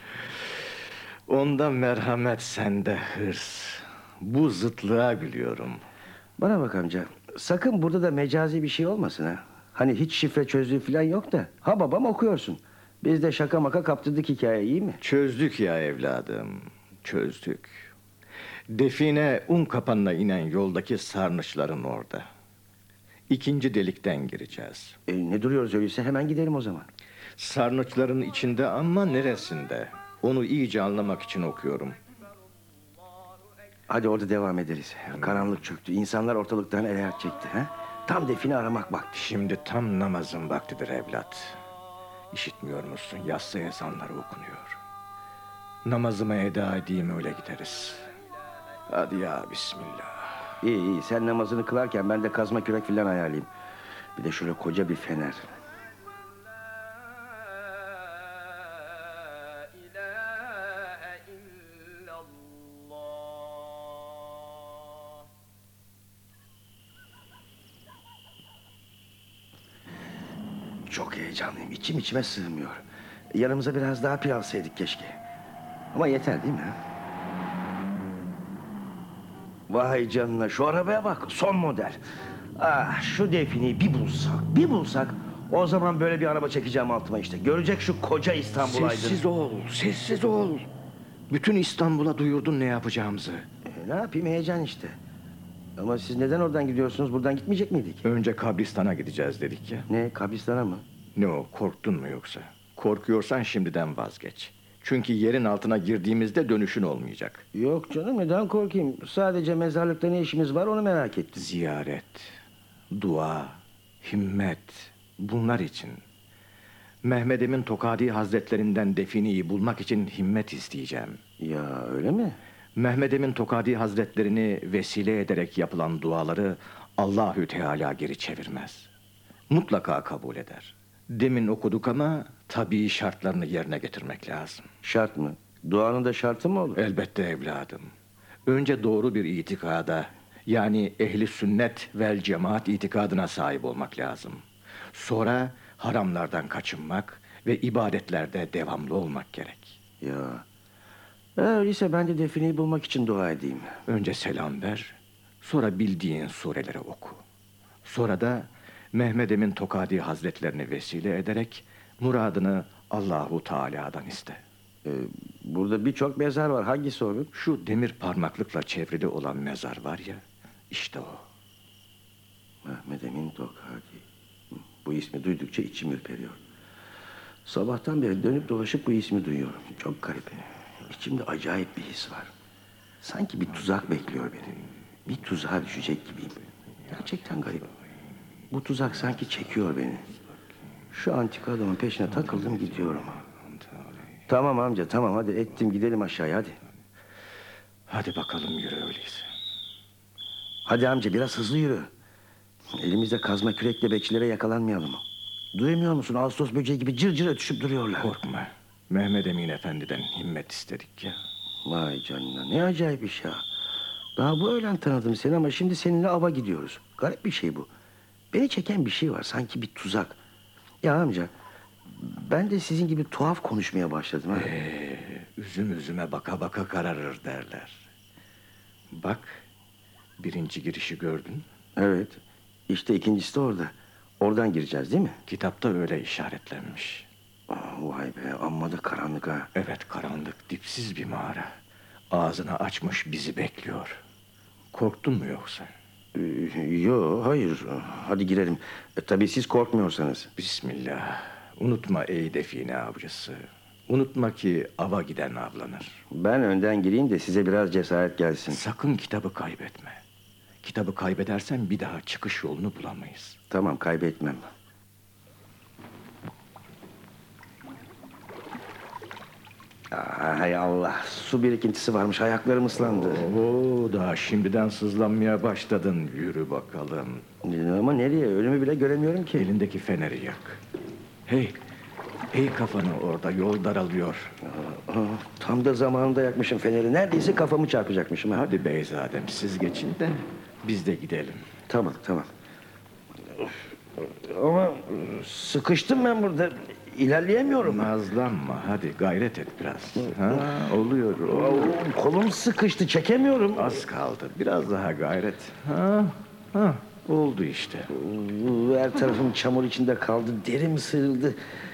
Onda merhamet, sende hırs. Bu zıtlığa gülüyorum. Bana bak amca. Sakın burada da mecazi bir şey olmasın ha. Hani hiç şifre çözdüğü falan yok da. Ha babam okuyorsun. Biz de şaka maka kaptırdık hikayeyi, iyi mi? Çözdük ya evladım, çözdük. Define un kapanına inen yoldaki sarnıçların orada. İkinci delikten gireceğiz. Ne duruyoruz öyleyse, hemen gidelim o zaman. Sarnıçların içinde ama neresinde? Onu iyice anlamak için okuyorum. Hadi orada devam ederiz. Karanlık çöktü. İnsanlar ortalıktan el ayak çekti. He? Tam define aramak vakti. Şimdi tam namazın vaktidir evlat. İşitmiyor musun? Yatsı ezanları okunuyor. Namazımı eda edeyim, öyle gideriz. Hadi ya bismillah. İyi iyi, sen namazını kılarken ben de kazma kürek filan ayarlayayım. Bir de şöyle koca bir fener. Çok heyecanlıyım. İçim içime sığmıyor. Yanımıza biraz daha pil alsaydık keşke. Ama yeter değil mi? Ha? Vay canına, şu arabaya bak. Son model. Ah, şu defineyi bir bulsak... o zaman böyle bir araba çekeceğim altıma işte. Görecek şu koca İstanbul aydın. Sessiz ol, sessiz ol. Bütün İstanbul'a duyurdun ne yapacağımızı. Ne yapayım, heyecan işte. Ama siz neden oradan gidiyorsunuz? Buradan gitmeyecek miydik? Önce kabristana gideceğiz dedik ya. Ne, kabristana mı? Ne o, korktun mu yoksa? Korkuyorsan şimdiden vazgeç. Çünkü yerin altına girdiğimizde dönüşün olmayacak. Yok canım, neden korkayım? Sadece mezarlıkta ne işimiz var onu merak ettim. Ziyaret, dua, himmet, bunlar için. Mehmed Emin Tokadi Hazretlerinden defineyi bulmak için himmet isteyeceğim. Ya öyle mi? Mehmed Emin Tokadi Hazretlerini vesile ederek yapılan duaları Allahü Teala geri çevirmez. Mutlaka kabul eder. Demin okuduk ama tabii şartlarını yerine getirmek lazım. Şart mı? Duanın da şartı mı olur? Elbette evladım. Önce doğru bir itikada, yani ehli sünnet vel cemaat itikadına sahip olmak lazım. Sonra haramlardan kaçınmak ve ibadetlerde devamlı olmak gerek. Ya. Öyleyse ben de defineyi bulmak için dua edeyim. Önce selam ver, sonra bildiğin sureleri oku. Sonra da Mehmed Emin Tokadi Hazretlerini vesile ederek muradını Allahu Teala'dan iste. Burada birçok mezar var. Hangisi olur? Şu demir parmaklıkla çevrili olan mezar var ya, işte o. Mehmed Emin Tokadi. Bu ismi duydukça içim ürperiyor. Sabahtan beri dönüp dolaşıp bu ismi duyuyorum. Çok garip. İçimde acayip bir his var. Sanki bir tuzak bekliyor beni. Bir tuzağa düşecek gibiyim. Gerçekten garip. Bu tuzak sanki çekiyor beni. Şu antika adamın peşine takıldım gidiyorum. Tamam amca, tamam, hadi ettim, gidelim aşağıya hadi. Hadi bakalım, yürü öyleyse. Hadi amca, biraz hızlı yürü. Elimizde kazma kürekle bekçilere yakalanmayalım. Duymuyor musun? Ağustos böceği gibi cır cır ötüşüp duruyorlar. Korkma. Mehmed Emin Efendi'den himmet istedik ya. Vay canına, ne acayip iş ya. Daha bu öğlen tanıdım seni ama şimdi seninle ava gidiyoruz. Garip bir şey bu. Beni çeken bir şey var, sanki bir tuzak. Ya amca, ben de sizin gibi tuhaf konuşmaya başladım. Ha? Üzüm üzüme baka baka kararır derler. Bak, birinci girişi gördün. Evet, işte ikincisi de orada. Oradan gireceğiz değil mi? Kitapta öyle işaretlenmiş. Vay be, amma da karanlık ha. Evet, karanlık, dipsiz bir mağara. Ağzını açmış bizi bekliyor. Korktun mu yoksa? Yo, hayır. Hadi girelim. Tabii siz korkmuyorsanız. Bismillah. Unutma ey define avcısı. Unutma ki ava giden avlanır. Ben önden gireyim de size biraz cesaret gelsin. Sakın kitabı kaybetme. Kitabı kaybedersen bir daha çıkış yolunu bulamayız. Tamam, kaybetmem. Hay Allah, su birikintisi varmış, ayaklarım ıslandı. Oo, daha şimdiden sızlanmaya başladın. Yürü bakalım. Ama nereye? Önümü bile göremiyorum ki. Elindeki feneri yak. Hey, hey kafanı, orada yol daralıyor. Tam da zamanında yakmışım feneri. Neredeyse kafamı çarpacakmışım. Ha? Hadi beyzadem, siz geçin de biz de gidelim. Tamam, tamam. Ama sıkıştım ben burada. İlerleyemiyorum. Nazlanma, hadi gayret et biraz. Ha, oluyor. Kolum sıkıştı, çekemiyorum. Az kaldı, biraz daha gayret. Ha, oldu işte. Her tarafım çamur içinde kaldı. Derim sıyrıldı.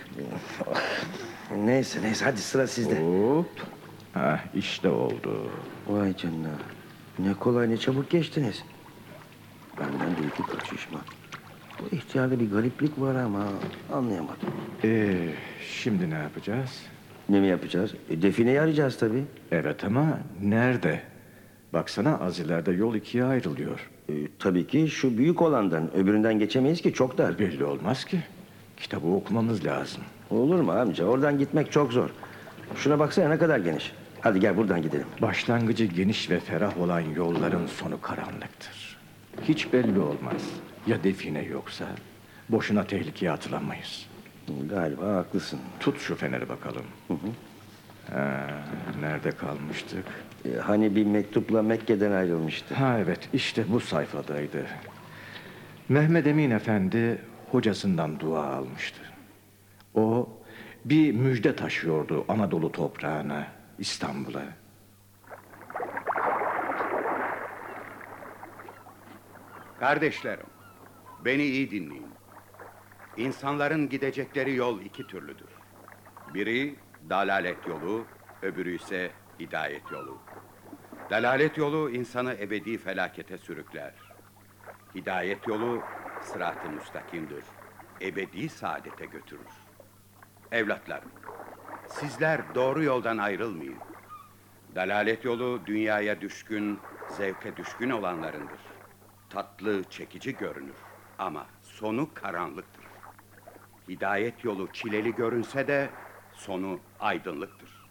Neyse, hadi sıra sizde. Hop. Ha, işte oldu. Vay canına. Ne kolay, ne çabuk geçtiniz. Benden de iki kaçışma. Bu ihtiyarda bir gariplik var ama anlayamadım. Şimdi ne yapacağız? Ne mi yapacağız? Defineyi arayacağız tabii. Evet ama nerede? Baksana az ileride yol ikiye ayrılıyor. Tabii ki şu büyük olandan. Öbüründen geçemeyiz ki, çok dar. Belli olmaz ki. Kitabı okumamız lazım. Olur mu amca? Oradan gitmek çok zor. Şuna baksana ne kadar geniş. Hadi gel buradan gidelim. Başlangıcı geniş ve ferah olan yolların sonu karanlıktır. Hiç belli olmaz. Ya define yoksa boşuna tehlikeye atılamayız. Galiba haklısın. Tut şu feneri bakalım. Nerede kalmıştık? Hani bir mektupla Mekke'den ayrılmıştı. Ha evet, işte bu sayfadaydı. Mehmed Emin Efendi hocasından dua almıştı. O bir müjde taşıyordu Anadolu toprağına, İstanbul'a. Kardeşlerim, beni iyi dinleyin. İnsanların gidecekleri yol iki türlüdür. Biri dalalet yolu, öbürü ise hidayet yolu. Dalalet yolu insanı ebedi felakete sürükler. Hidayet yolu sırat-ı müstakimdir. Ebedi saadete götürür. Evlatlarım, sizler doğru yoldan ayrılmayın. Dalalet yolu dünyaya düşkün, zevke düşkün olanlarındır. Tatlı, çekici görünür ama sonu karanlıktır. Hidayet yolu çileli görünse de sonu aydınlıktır.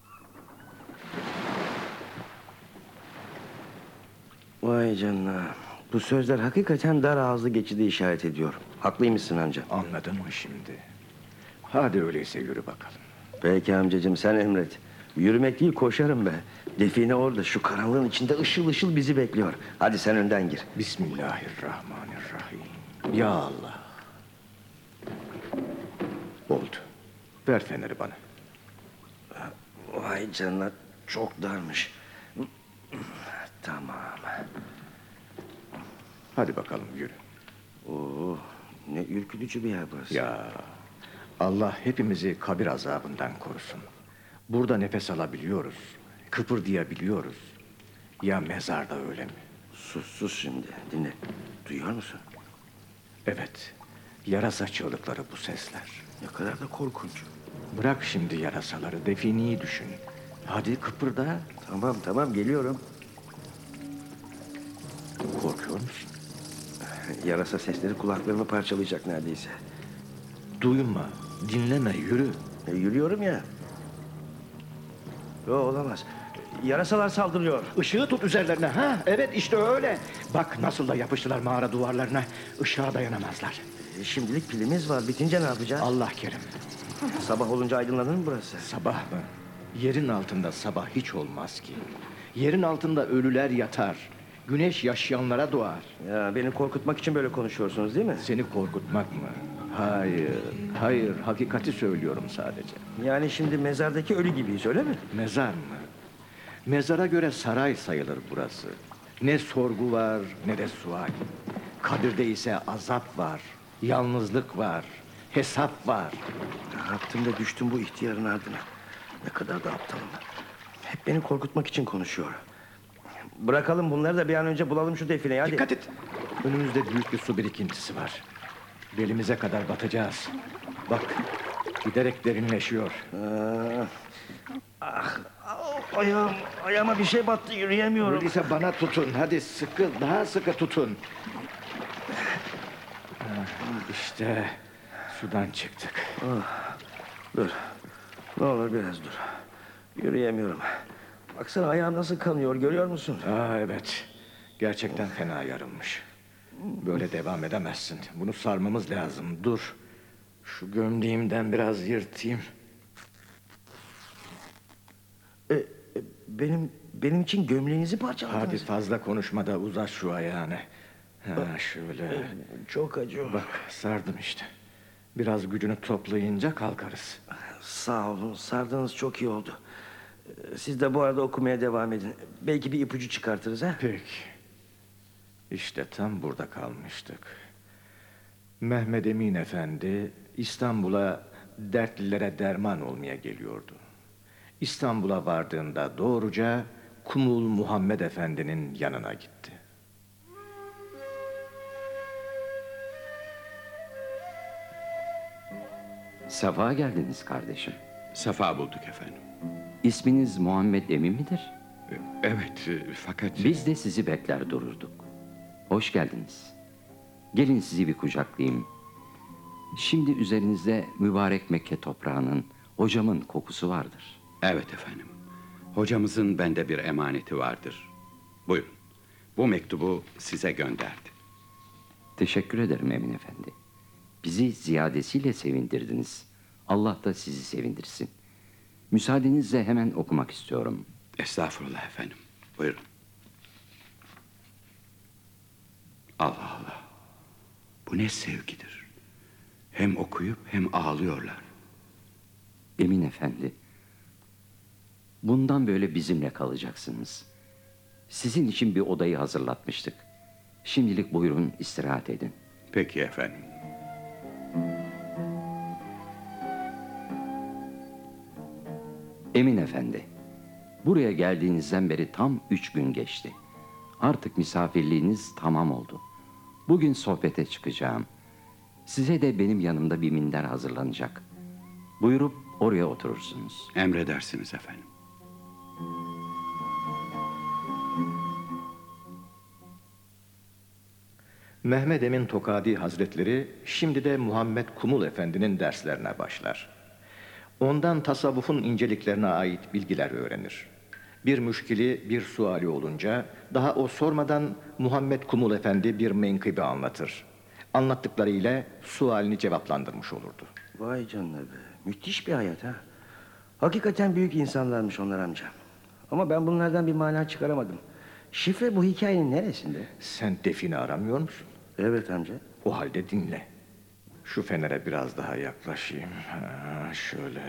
Vay canına. Bu sözler hakikaten dar ağızlı geçidi işaret ediyor. Haklıymışsın amca. Anladın mı şimdi? Hadi öyleyse yürü bakalım. Peki amcacığım, sen emret. Yürümek değil, koşarım be. Define orada, şu karanlığın içinde ışıl ışıl bizi bekliyor. Hadi sen önden gir. Bismillahirrahmanirrahim. Ya Allah. Oldu. Ver feneri bana. Vay canına, çok darmış. Tamam. Hadi bakalım yürü. Oo, ne ürkütücü bir yer burası. Ya Allah hepimizi kabir azabından korusun. Burada nefes alabiliyoruz. Kıpırdayabiliyoruz. Ya mezarda öyle mi? Sus şimdi, dinle. Duyuyor musun? Evet. Yarasa çığlıkları bu sesler. Ne kadar da korkunç. Bırak şimdi yarasaları, definiyi düşün. Hadi kıpırda. Tamam, geliyorum. Korkuyor musun? Yarasa sesleri kulaklarımı parçalayacak neredeyse. Duyma, dinleme, yürü. Yürüyorum ya. Yo, olamaz. Yarasalar saldırıyor. Işığı tut üzerlerine. Ha, evet işte öyle. Bak nasıl da yapıştılar mağara duvarlarına. Işığa dayanamazlar. Şimdilik pilimiz var. Bitince ne yapacağız? Allah kerim. Sabah olunca aydınlanır mı burası? Sabah mı? Yerin altında sabah hiç olmaz ki. Yerin altında ölüler yatar. Güneş yaşayanlara doğar. Ya beni korkutmak için böyle konuşuyorsunuz değil mi? Seni korkutmak mı? Hayır, hakikati söylüyorum sadece. Yani şimdi mezardaki ölü gibiyiz, öyle mi? Mezar mı? Mezara göre saray sayılır burası. Ne sorgu var ne de sual. Kabirde ise azap var, yalnızlık var, hesap var. Ne yaptım da düştüm bu ihtiyarın ardına. Ne kadar da aptalım. Hep beni korkutmak için konuşuyor. Bırakalım bunları da bir an önce bulalım şu defineyi, hadi. Dikkat et. Önümüzde büyük bir su birikintisi var. Belimize kadar batacağız. Bak, giderek derinleşiyor. Ayağıma bir şey battı, yürüyemiyorum. Öyleyse bana tutun. Hadi sıkı, daha sıkı tutun. İşte sudan çıktık. Dur. Ne olur biraz dur. Yürüyemiyorum. Baksana ayağım nasıl kanıyor, görüyor musun? Evet. Gerçekten fena yarılmış. Böyle devam edemezsin. Bunu sarmamız lazım. Dur. Şu gömleğimden biraz yırtayım. Benim için gömleğinizi parçaladınız. Hadi fazla konuşma da uzat şu ayağını. Ha, şöyle. Çok acıyor. Bak sardım işte. Biraz gücünü toplayınca kalkarız. Sağ olun, sardığınız çok iyi oldu. Siz de bu arada okumaya devam edin. Belki bir ipucu çıkartırız ha? Peki. İşte tam burada kalmıştık. Mehmed Emin Efendi İstanbul'a dertlilere derman olmaya geliyordu. İstanbul'a vardığında doğruca Kumul Muhammed Efendi'nin yanına gitti. Safa geldiniz kardeşim. Safa bulduk efendim. İsminiz Muhammed Emin midir? Evet, fakat... Biz de sizi bekler dururduk. Hoş geldiniz. Gelin sizi bir kucaklayayım. Şimdi üzerinizde mübarek Mekke toprağının, hocamın kokusu vardır. Evet efendim. Hocamızın bende bir emaneti vardır. Buyurun. Bu mektubu size gönderdi. Teşekkür ederim Emin Efendi. Bizi ziyadesiyle sevindirdiniz. Allah da sizi sevindirsin. Müsaadenizle hemen okumak istiyorum. Estağfurullah efendim. Buyurun. Allah Allah. Bu ne sevgidir. Hem okuyup hem ağlıyorlar. Emin Efendi, bundan böyle bizimle kalacaksınız. Sizin için bir odayı hazırlatmıştık. Şimdilik buyurun istirahat edin. Peki efendim. Emin Efendi, buraya geldiğinizden beri tam 3 gün geçti. Artık misafirliğiniz tamam oldu. Bugün sohbete çıkacağım. Size de benim yanımda bir minder hazırlanacak. Buyurup oraya oturursunuz. Emredersiniz efendim. Mehmed Emin Tokadi Hazretleri şimdi de Muhammed Kumul Efendi'nin derslerine başlar. Ondan tasavvufun inceliklerine ait bilgiler öğrenir. Bir müşkili, bir suali olunca daha o sormadan Muhammed Kumul Efendi bir menkıbe anlatır. Anlattıkları ile sualini cevaplandırmış olurdu. Vay canına be. Müthiş bir hayat ha. Hakikaten büyük insanlarmış onlar amca. Ama ben bunlardan bir mana çıkaramadım. Şifre bu hikayenin neresinde? Sen define aramıyor musun? Evet amca. O halde dinle. Şu fenere biraz daha yaklaşayım. Şöyle.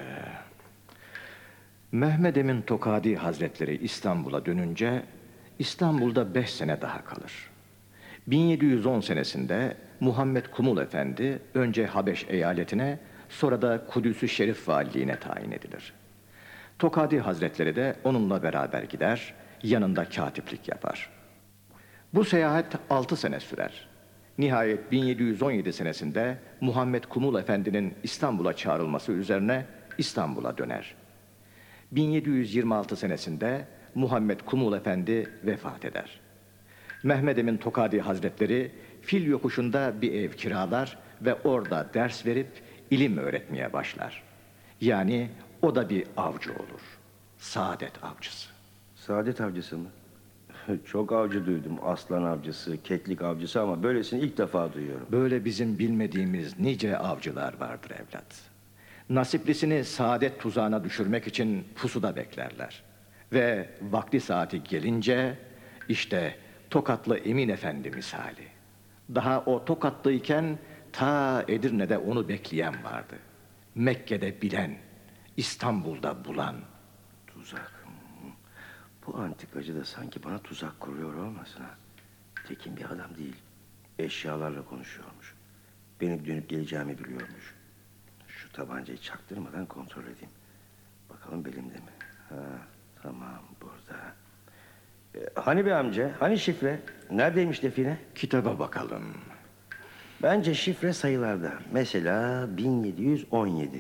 Mehmed Emin Tokadi Hazretleri İstanbul'a dönünce İstanbul'da 5 sene daha kalır. 1710 senesinde Muhammed Kumul Efendi önce Habeş eyaletine, sonra da Kudüs-ü Şerif valiliğine tayin edilir. Tokadi Hazretleri de onunla beraber gider, yanında katiplik yapar. Bu seyahat 6 sene sürer. Nihayet 1717 senesinde Muhammed Kumul Efendi'nin İstanbul'a çağrılması üzerine İstanbul'a döner. 1726 senesinde Muhammed Kumul Efendi vefat eder. Mehmed Emin Tokadi Hazretleri Fil Yokuşu'nda bir ev kiralar ve orada ders verip ilim öğretmeye başlar. Yani o da bir avcı olur. Saadet avcısı. Saadet avcısı mı? Çok avcı duydum. Aslan avcısı, keklik avcısı ama böylesini ilk defa duyuyorum. Böyle bizim bilmediğimiz nice avcılar vardır evlat. Nasiplisini saadet tuzağına düşürmek için pusuda beklerler. Ve vakti saati gelince işte Tokatlı Emin Efendi misali. Daha o Tokatlıyken ta Edirne'de onu bekleyen vardı. Mekke'de bilen, İstanbul'da bulan. Tuzak. Bu antikacı da sanki bana tuzak kuruyor olmasın ha. Tekin bir adam değil. Eşyalarla konuşuyormuş. Benim dönüp geleceğimi biliyormuş. Şu tabancayı çaktırmadan kontrol edeyim. Bakalım belimde mi? Ha, tamam burada. Hani be amca? Hani şifre? Neredeymiş define? Kitaba bakalım. Bence şifre sayılarda. Mesela 1717.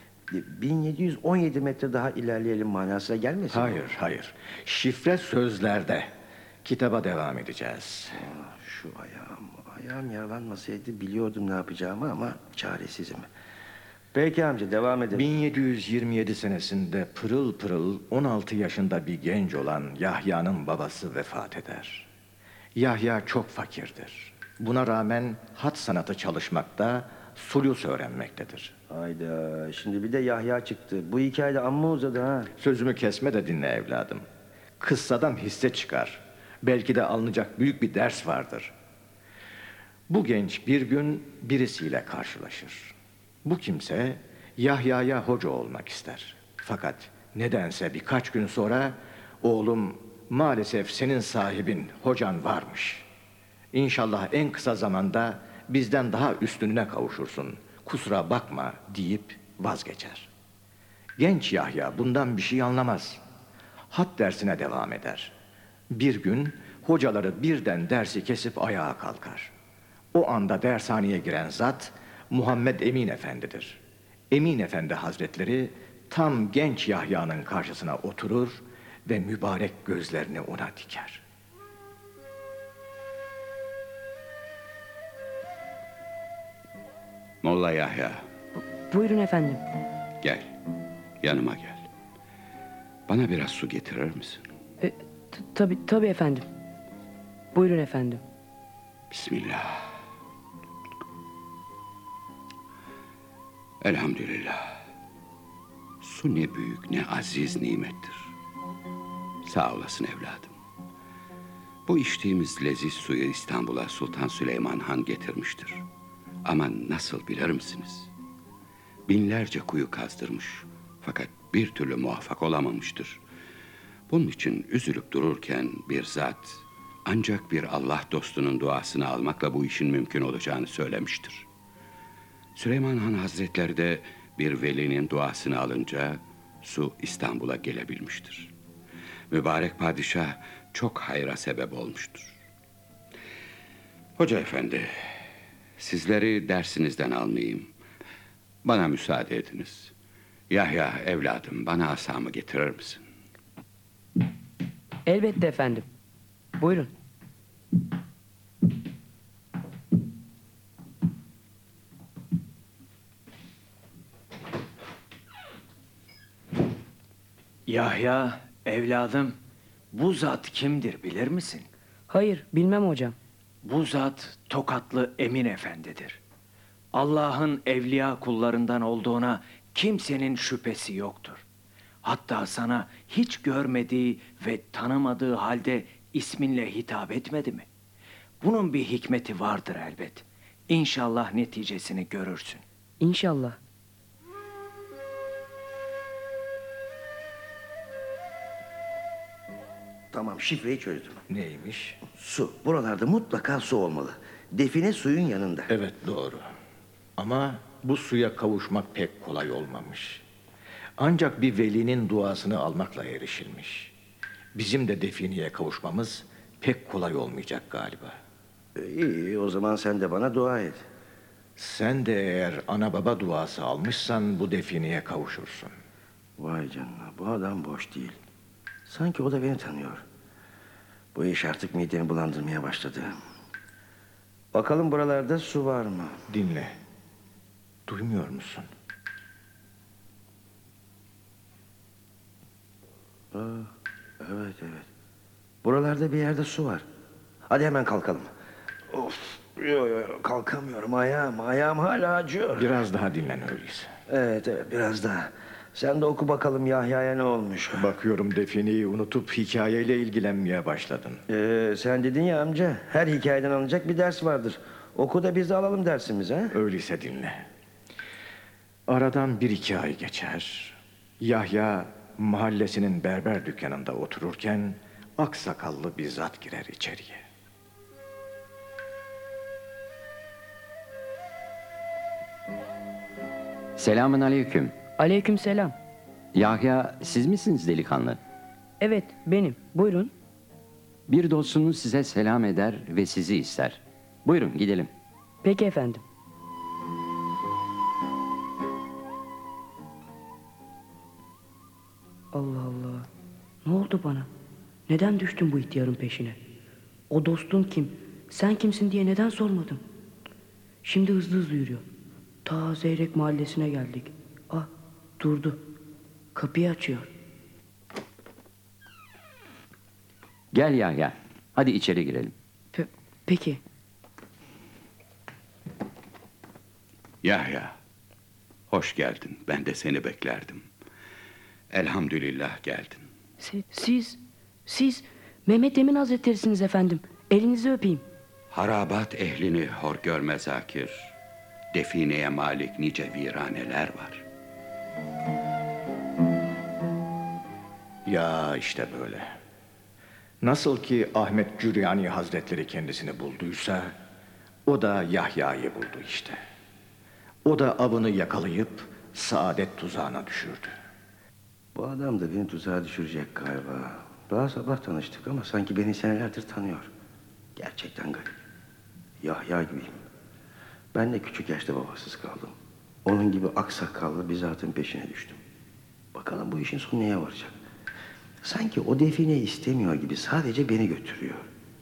1717 metre daha ilerleyelim manasına gelmesin. Hayır. Şifre sözlerde. Kitaba devam edeceğiz. Şu ayağım yaralanmasaydı biliyordum ne yapacağımı ama çaresizim. Peki amca devam edelim. 1727 senesinde pırıl pırıl 16 yaşında bir genç olan Yahya'nın babası vefat eder. Yahya çok fakirdir. Buna rağmen hat sanatı çalışmakta, sulus öğrenmektedir. Hayda, şimdi bir de Yahya çıktı. Bu hikayede amma uzadı ha. Sözümü kesme de dinle evladım. Kıssadan hisse çıkar. Belki de alınacak büyük bir ders vardır. Bu genç bir gün birisiyle karşılaşır. Bu kimse Yahya'ya hoca olmak ister. Fakat nedense birkaç gün sonra oğlum maalesef senin sahibin hocan varmış. İnşallah en kısa zamanda bizden daha üstününe kavuşursun. Kusura bakma deyip vazgeçer. Genç Yahya bundan bir şey anlamaz. Hat dersine devam eder. Bir gün hocaları birden dersi kesip ayağa kalkar. O anda dershaneye giren zat Muhammed Emin Efendi'dir. Emin Efendi Hazretleri tam genç Yahya'nın karşısına oturur ve mübarek gözlerini ona diker. Molla Yahya, Buyurun efendim. gel. Yanıma gel. Bana biraz su getirir misin? Tabii efendim. Buyurun efendim. Bismillah. Elhamdülillah. Su ne büyük ne aziz nimettir. Sağ olasın evladım. Bu içtiğimiz leziz suyu İstanbul'a Sultan Süleyman Han getirmiştir. Ama nasıl bilir misiniz? Binlerce kuyu kazdırmış. Fakat bir türlü muvaffak olamamıştır. Bunun için üzülüp dururken bir zat ancak bir Allah dostunun duasını almakla bu işin mümkün olacağını söylemiştir. Süleyman Han Hazretleri de bir velinin duasını alınca su İstanbul'a gelebilmiştir. Mübarek padişah çok hayra sebep olmuştur. Hoca efendi, sizleri dersinizden almayayım. Bana müsaade ediniz. Yahya evladım, bana asamı getirir misin? Elbette efendim. Buyurun. Yahya, evladım, bu zat kimdir bilir misin? Hayır, bilmem hocam. Bu zat Tokatlı Emin Efendidir. Allah'ın evliya kullarından olduğuna kimsenin şüphesi yoktur. Hatta sana hiç görmediği ve tanımadığı halde isminle hitap etmedi mi? Bunun bir hikmeti vardır elbet. İnşallah neticesini görürsün. İnşallah. Tamam, şifreyi çözdüm. Neymiş? Su. Buralarda mutlaka su olmalı. Define suyun yanında. Evet, doğru. Ama bu suya kavuşmak pek kolay olmamış. Ancak bir velinin duasını almakla erişilmiş. Bizim de defineye kavuşmamız pek kolay olmayacak galiba. İyi, o zaman sen de bana dua et. Sen de eğer ana baba duası almışsan bu defineye kavuşursun. Vay canına, bu adam boş değil. Sanki o da beni tanıyor. Bu iş artık midemi bulandırmaya başladı. Bakalım buralarda su var mı? Dinle. Duymuyor musun? Evet. Buralarda bir yerde su var. Hadi hemen kalkalım. Of, kalkamıyorum. Ayağım hala acıyor. Biraz daha dinlen öyleyse. Evet, biraz daha. Sen de oku bakalım Yahya'ya ne olmuş. Bakıyorum defineyi unutup hikayeyle ilgilenmeye başladın. Sen dedin ya amca, her hikayeden alınacak bir ders vardır. Oku da biz de alalım dersimizi, ha? Öyleyse dinle. Aradan 1-2 ay geçer. Yahya mahallesinin berber dükkanında otururken aksakallı bir zat girer içeriye. Selamün aleyküm. Aleykümselam. Yahya, siz misiniz delikanlı? Evet, benim. Buyurun. Bir dostunuz size selam eder ve sizi ister. Buyurun gidelim. Peki efendim. Allah Allah. Ne oldu bana? Neden düştüm bu ihtiyarın peşine? O dostun kim? Sen kimsin diye neden sormadım? Şimdi hızlı yürüyor. Ta Zeyrek mahallesine geldik. Ah, durdu. Kapıyı açıyor. Gel Yahya. Hadi içeri girelim. Peki. Yahya, hoş geldin. Ben de seni beklerdim. Elhamdülillah geldin. Siz Mehmet Emin Hazretleri'siniz efendim. Elinizi öpeyim. Harabat ehlini hor görme Zakir. Defineye malik nice viraneler var. Ya işte böyle. Nasıl ki Ahmet Cüryani Hazretleri kendisini bulduysa, o da Yahya'yı buldu işte. O da avını yakalayıp saadet tuzağına düşürdü. Bu adam da beni tuzağa düşürecek galiba. Daha sabah tanıştık ama sanki beni senelerdir tanıyor. Gerçekten garip. Yahya gibiyim. Ben de küçük yaşta babasız kaldım. Onun gibi aksakallı bir zatın peşine düştüm. Bakalım bu işin sonu neye varacak? Sanki o defineyi istemiyor gibi sadece beni götürüyor.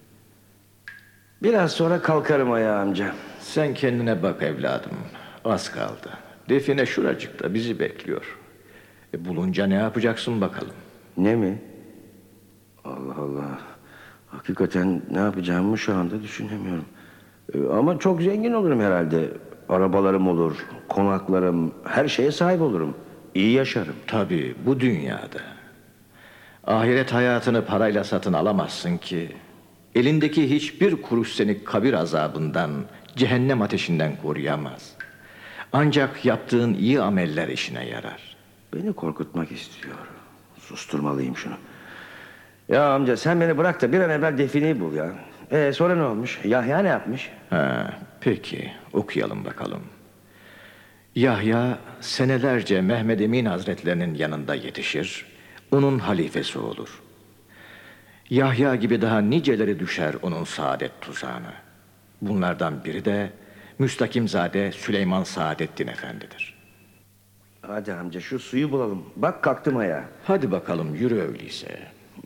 Biraz sonra kalkarım ayağa amca. Sen kendine bak evladım. Az kaldı. Define şuracıkta bizi bekliyor. Bulunca ne yapacaksın bakalım? Ne mi? Allah Allah. Hakikaten ne yapacağımı şu anda düşünemiyorum. Ama çok zengin olurum herhalde. Arabalarım olur, konaklarım, her şeye sahip olurum. İyi yaşarım. Tabii bu dünyada. Ahiret hayatını parayla satın alamazsın ki. Elindeki hiçbir kuruş seni kabir azabından, cehennem ateşinden koruyamaz. Ancak yaptığın iyi ameller işine yarar. Beni korkutmak istiyor. Susturmalıyım şunu. Ya amca sen beni bırak da bir an evvel defineyi bul ya. Sonra ne olmuş? Yahya ne yapmış? Peki okuyalım bakalım. Yahya senelerce Mehmed Emin Hazretlerinin yanında yetişir, onun halifesi olur. Yahya gibi daha niceleri düşer onun saadet tuzağına. Bunlardan biri de Müstakimzade Süleyman Saadettin Efendi'dir. Hadi amca şu suyu bulalım. Bak kalktım ayağa. Hadi bakalım yürü öyleyse.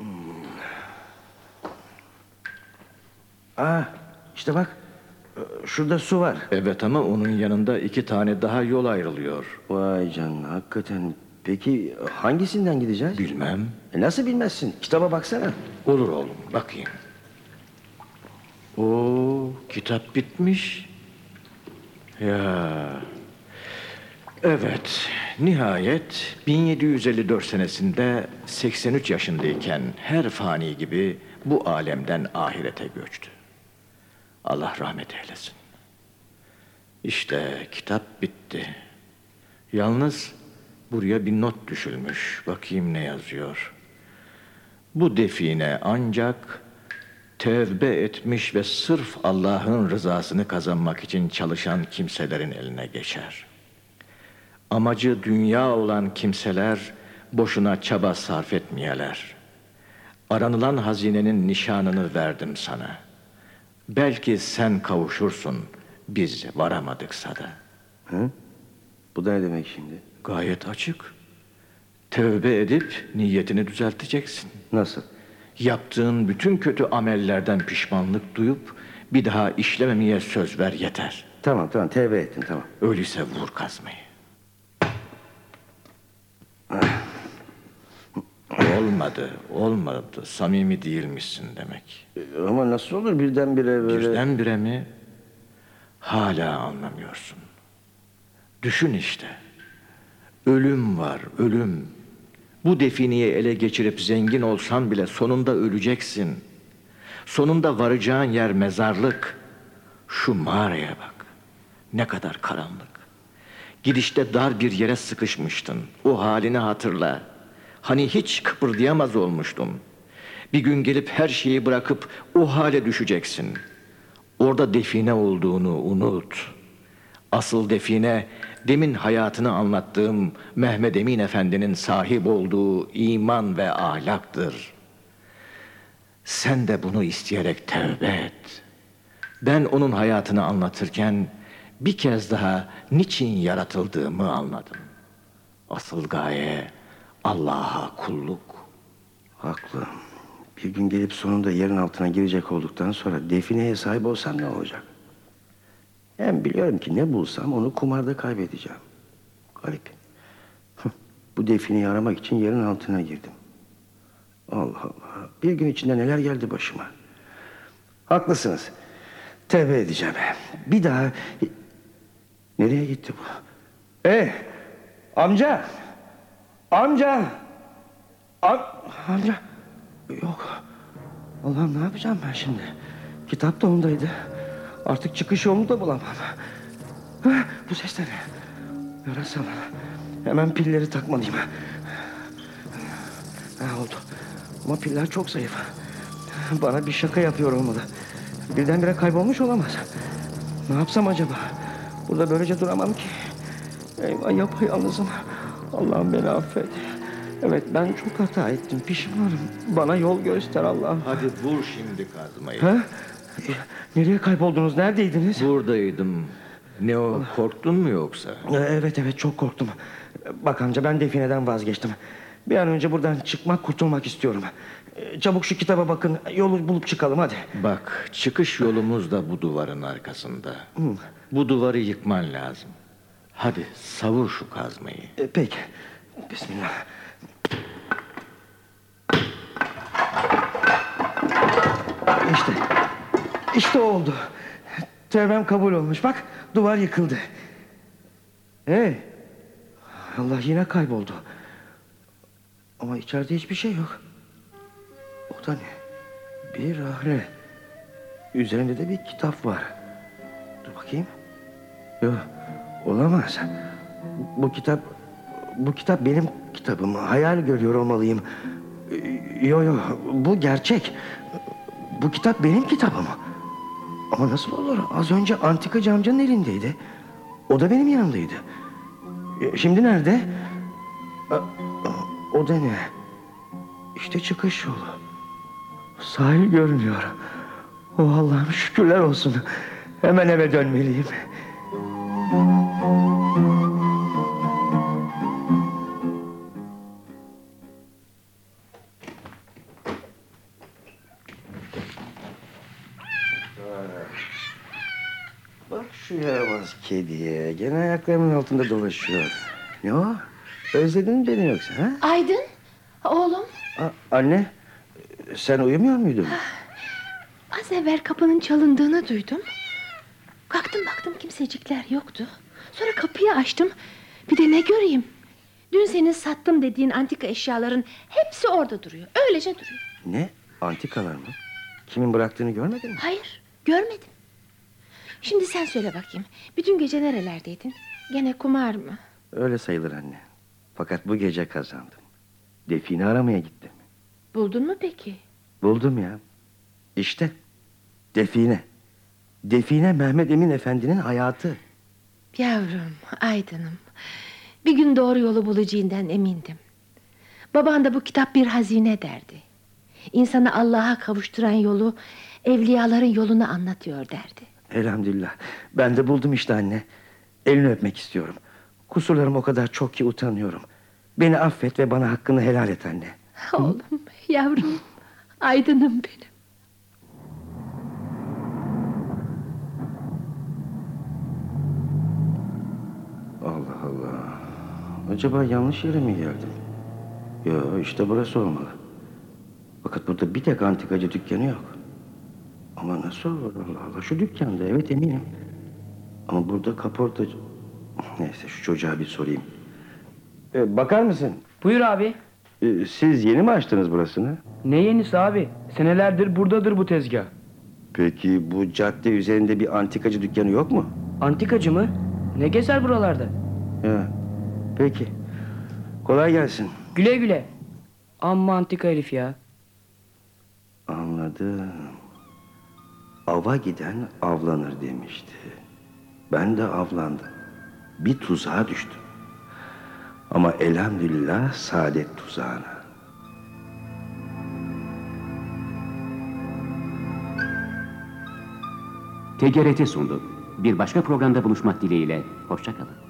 İşte bak. Şurada su var. Evet ama onun yanında 2 tane daha yol ayrılıyor. Vay canına hakikaten. Peki hangisinden gideceğiz? Bilmem. Nasıl bilmezsin? Kitaba baksana. Olur oğlum bakayım. Oo, kitap bitmiş. Ya. Evet, nihayet 1754 senesinde 83 yaşındayken her fani gibi bu alemden ahirete göçtü. Allah rahmet eylesin. İşte kitap bitti. Yalnız buraya bir not düşülmüş. Bakayım ne yazıyor. Bu define ancak tevbe etmiş ve sırf Allah'ın rızasını kazanmak için çalışan kimselerin eline geçer. Amacı dünya olan kimseler boşuna çaba sarf etmeyeler. Aranılan hazinenin nişanını verdim sana. Belki sen kavuşursun, biz varamadıksa da. Bu da ne demek şimdi? Gayet açık. Tövbe edip niyetini düzelteceksin. Nasıl? Yaptığın bütün kötü amellerden pişmanlık duyup bir daha işlememeye söz ver yeter. Tamam tevbe ettim tamam. Öyleyse vur kazmayı. Olmadı. Samimi değilmişsin demek. Ama nasıl olur birdenbire böyle... Birdenbire mi? Hala anlamıyorsun. Düşün işte. Ölüm var, ölüm. Bu defineyi ele geçirip zengin olsan bile sonunda öleceksin. Sonunda varacağın yer mezarlık. Şu mağaraya bak. Ne kadar karanlık. Gidişte dar bir yere sıkışmıştın. O halini hatırla. Hani hiç kıpırdayamaz olmuştun. Bir gün gelip her şeyi bırakıp o hale düşeceksin. Orada define olduğunu unut. Asıl define demin hayatını anlattığım Mehmed Emin Efendi'nin sahip olduğu iman ve ahlaktır. Sen de bunu isteyerek tevbe et. Ben onun hayatını anlatırken bir kez daha niçin yaratıldığımı anladım. Asıl gaye Allah'a kulluk. Haklı. Bir gün gelip sonunda yerin altına girecek olduktan sonra defineye sahip olsam ne olacak? Hem biliyorum ki ne bulsam onu kumarda kaybedeceğim. Garip. Bu defineyi aramak için yerin altına girdim. Allah Allah. Bir gün içinde neler geldi başıma. Haklısınız. Tevbe edeceğim. Bir daha... Nereye gitti bu? Amca! Amca! Amca! Yok. Allah'ım ne yapacağım ben şimdi? Kitap da ondaydı. Artık çıkış yolunu da bulamam. Bu ses de ne? Yarasam. Hemen pilleri takmalıyım. Oldu. Ama piller çok zayıf. Bana bir şaka yapıyor olmalı. Birdenbire kaybolmuş olamaz. Ne yapsam acaba? Burada böylece duramam ki. Eyvah yapayalnızım. Allah'ım beni affet. Evet ben çok hata ettim. Pişmanım. Bana yol göster Allah'ım. Hadi vur şimdi kazmayı. Nereye kayboldunuz? Neredeydiniz? Buradaydım. Ne o, korktun mu yoksa? Evet çok korktum. Bak amca, ben defineden vazgeçtim. Bir an önce buradan çıkmak, kurtulmak istiyorum. Çabuk şu kitaba bakın, yolu bulup çıkalım hadi. Bak, çıkış yolumuz da bu duvarın arkasında. Bu duvarı yıkman lazım. Hadi savur şu kazmayı. Peki. Bismillah. İşte oldu. Tevbem kabul olmuş. Bak, duvar yıkıldı. Hey! Allah, yine kayboldu. Ama içeride hiçbir şey yok. O da ne? Bir rahle. Üzerinde de bir kitap var. Dur bakayım. Yok, olamaz. Bu kitap benim kitabım. Hayal görüyor olmalıyım. Yok, bu gerçek. Bu kitap benim kitabım. Ama nasıl olur? Az önce antikacı amcanın elindeydi. O da benim yanımdaydı. Şimdi nerede? O da ne? İşte çıkış yolu. Sahil görünüyor. Oh Allah'ım, şükürler olsun. Hemen eve dönmeliyim. Bak şu yaramaz kediye. Gene ayaklarımın altında dolaşıyor. Ne o? Özledin mi beni yoksa ha? Aydın, oğlum. Anne, sen uyumuyor muydun? Az evvel kapının çalındığını duydum. Kalktım, baktım kimsecikler yoktu. Sonra kapıyı açtım. Bir de ne göreyim? Dün senin sattım dediğin antika eşyaların hepsi orada duruyor. Öylece duruyor. Ne? Antikalar mı? Kimin bıraktığını görmedin mi? Hayır, görmedim. Şimdi sen söyle bakayım. Bütün gece nerelerdeydin? Gene kumar mı? Öyle sayılır anne. Fakat bu gece kazandım. Define aramaya gittim. Buldun mu peki? Buldum ya. İşte Define. Define Mehmet Emin Efendi'nin hayatı. Yavrum, Aydın'ım. Bir gün doğru yolu bulacağından emindim. Baban da bu kitap bir hazine derdi. İnsanı Allah'a kavuşturan yolu, evliyaların yolunu anlatıyor derdi. Elhamdülillah. Ben de buldum işte anne. Elini öpmek istiyorum. Kusurlarım o kadar çok ki utanıyorum. Beni affet ve bana hakkını helal et anne. Oğlum, yavrum, Aydın'ım benim. Allah Allah. Acaba yanlış yere mi geldim? Yo, işte burası olmalı. Fakat burada bir tek antikacı dükkanı yok. Ama nasıl olur? Allah Allah, şu dükkanda, evet eminim. Ama burada kaportacı... Neyse, şu çocuğa bir sorayım. Bakar mısın? Buyur abi. Siz yeni mi açtınız burasını? Ne yenisi abi? Senelerdir buradadır bu tezgah. Peki bu cadde üzerinde bir antikacı dükkanı yok mu? Antikacı mı? Ne gezer buralarda? Ya, peki. Kolay gelsin. Güle güle. Amma antika herif ya. Anladım. Ava giden avlanır demişti. Ben de avlandım. Bir tuzağa düştüm. Ama elhamdülillah saadet tuzağına. TGRT sundu. Bir başka programda buluşmak dileğiyle. Hoşça kalın.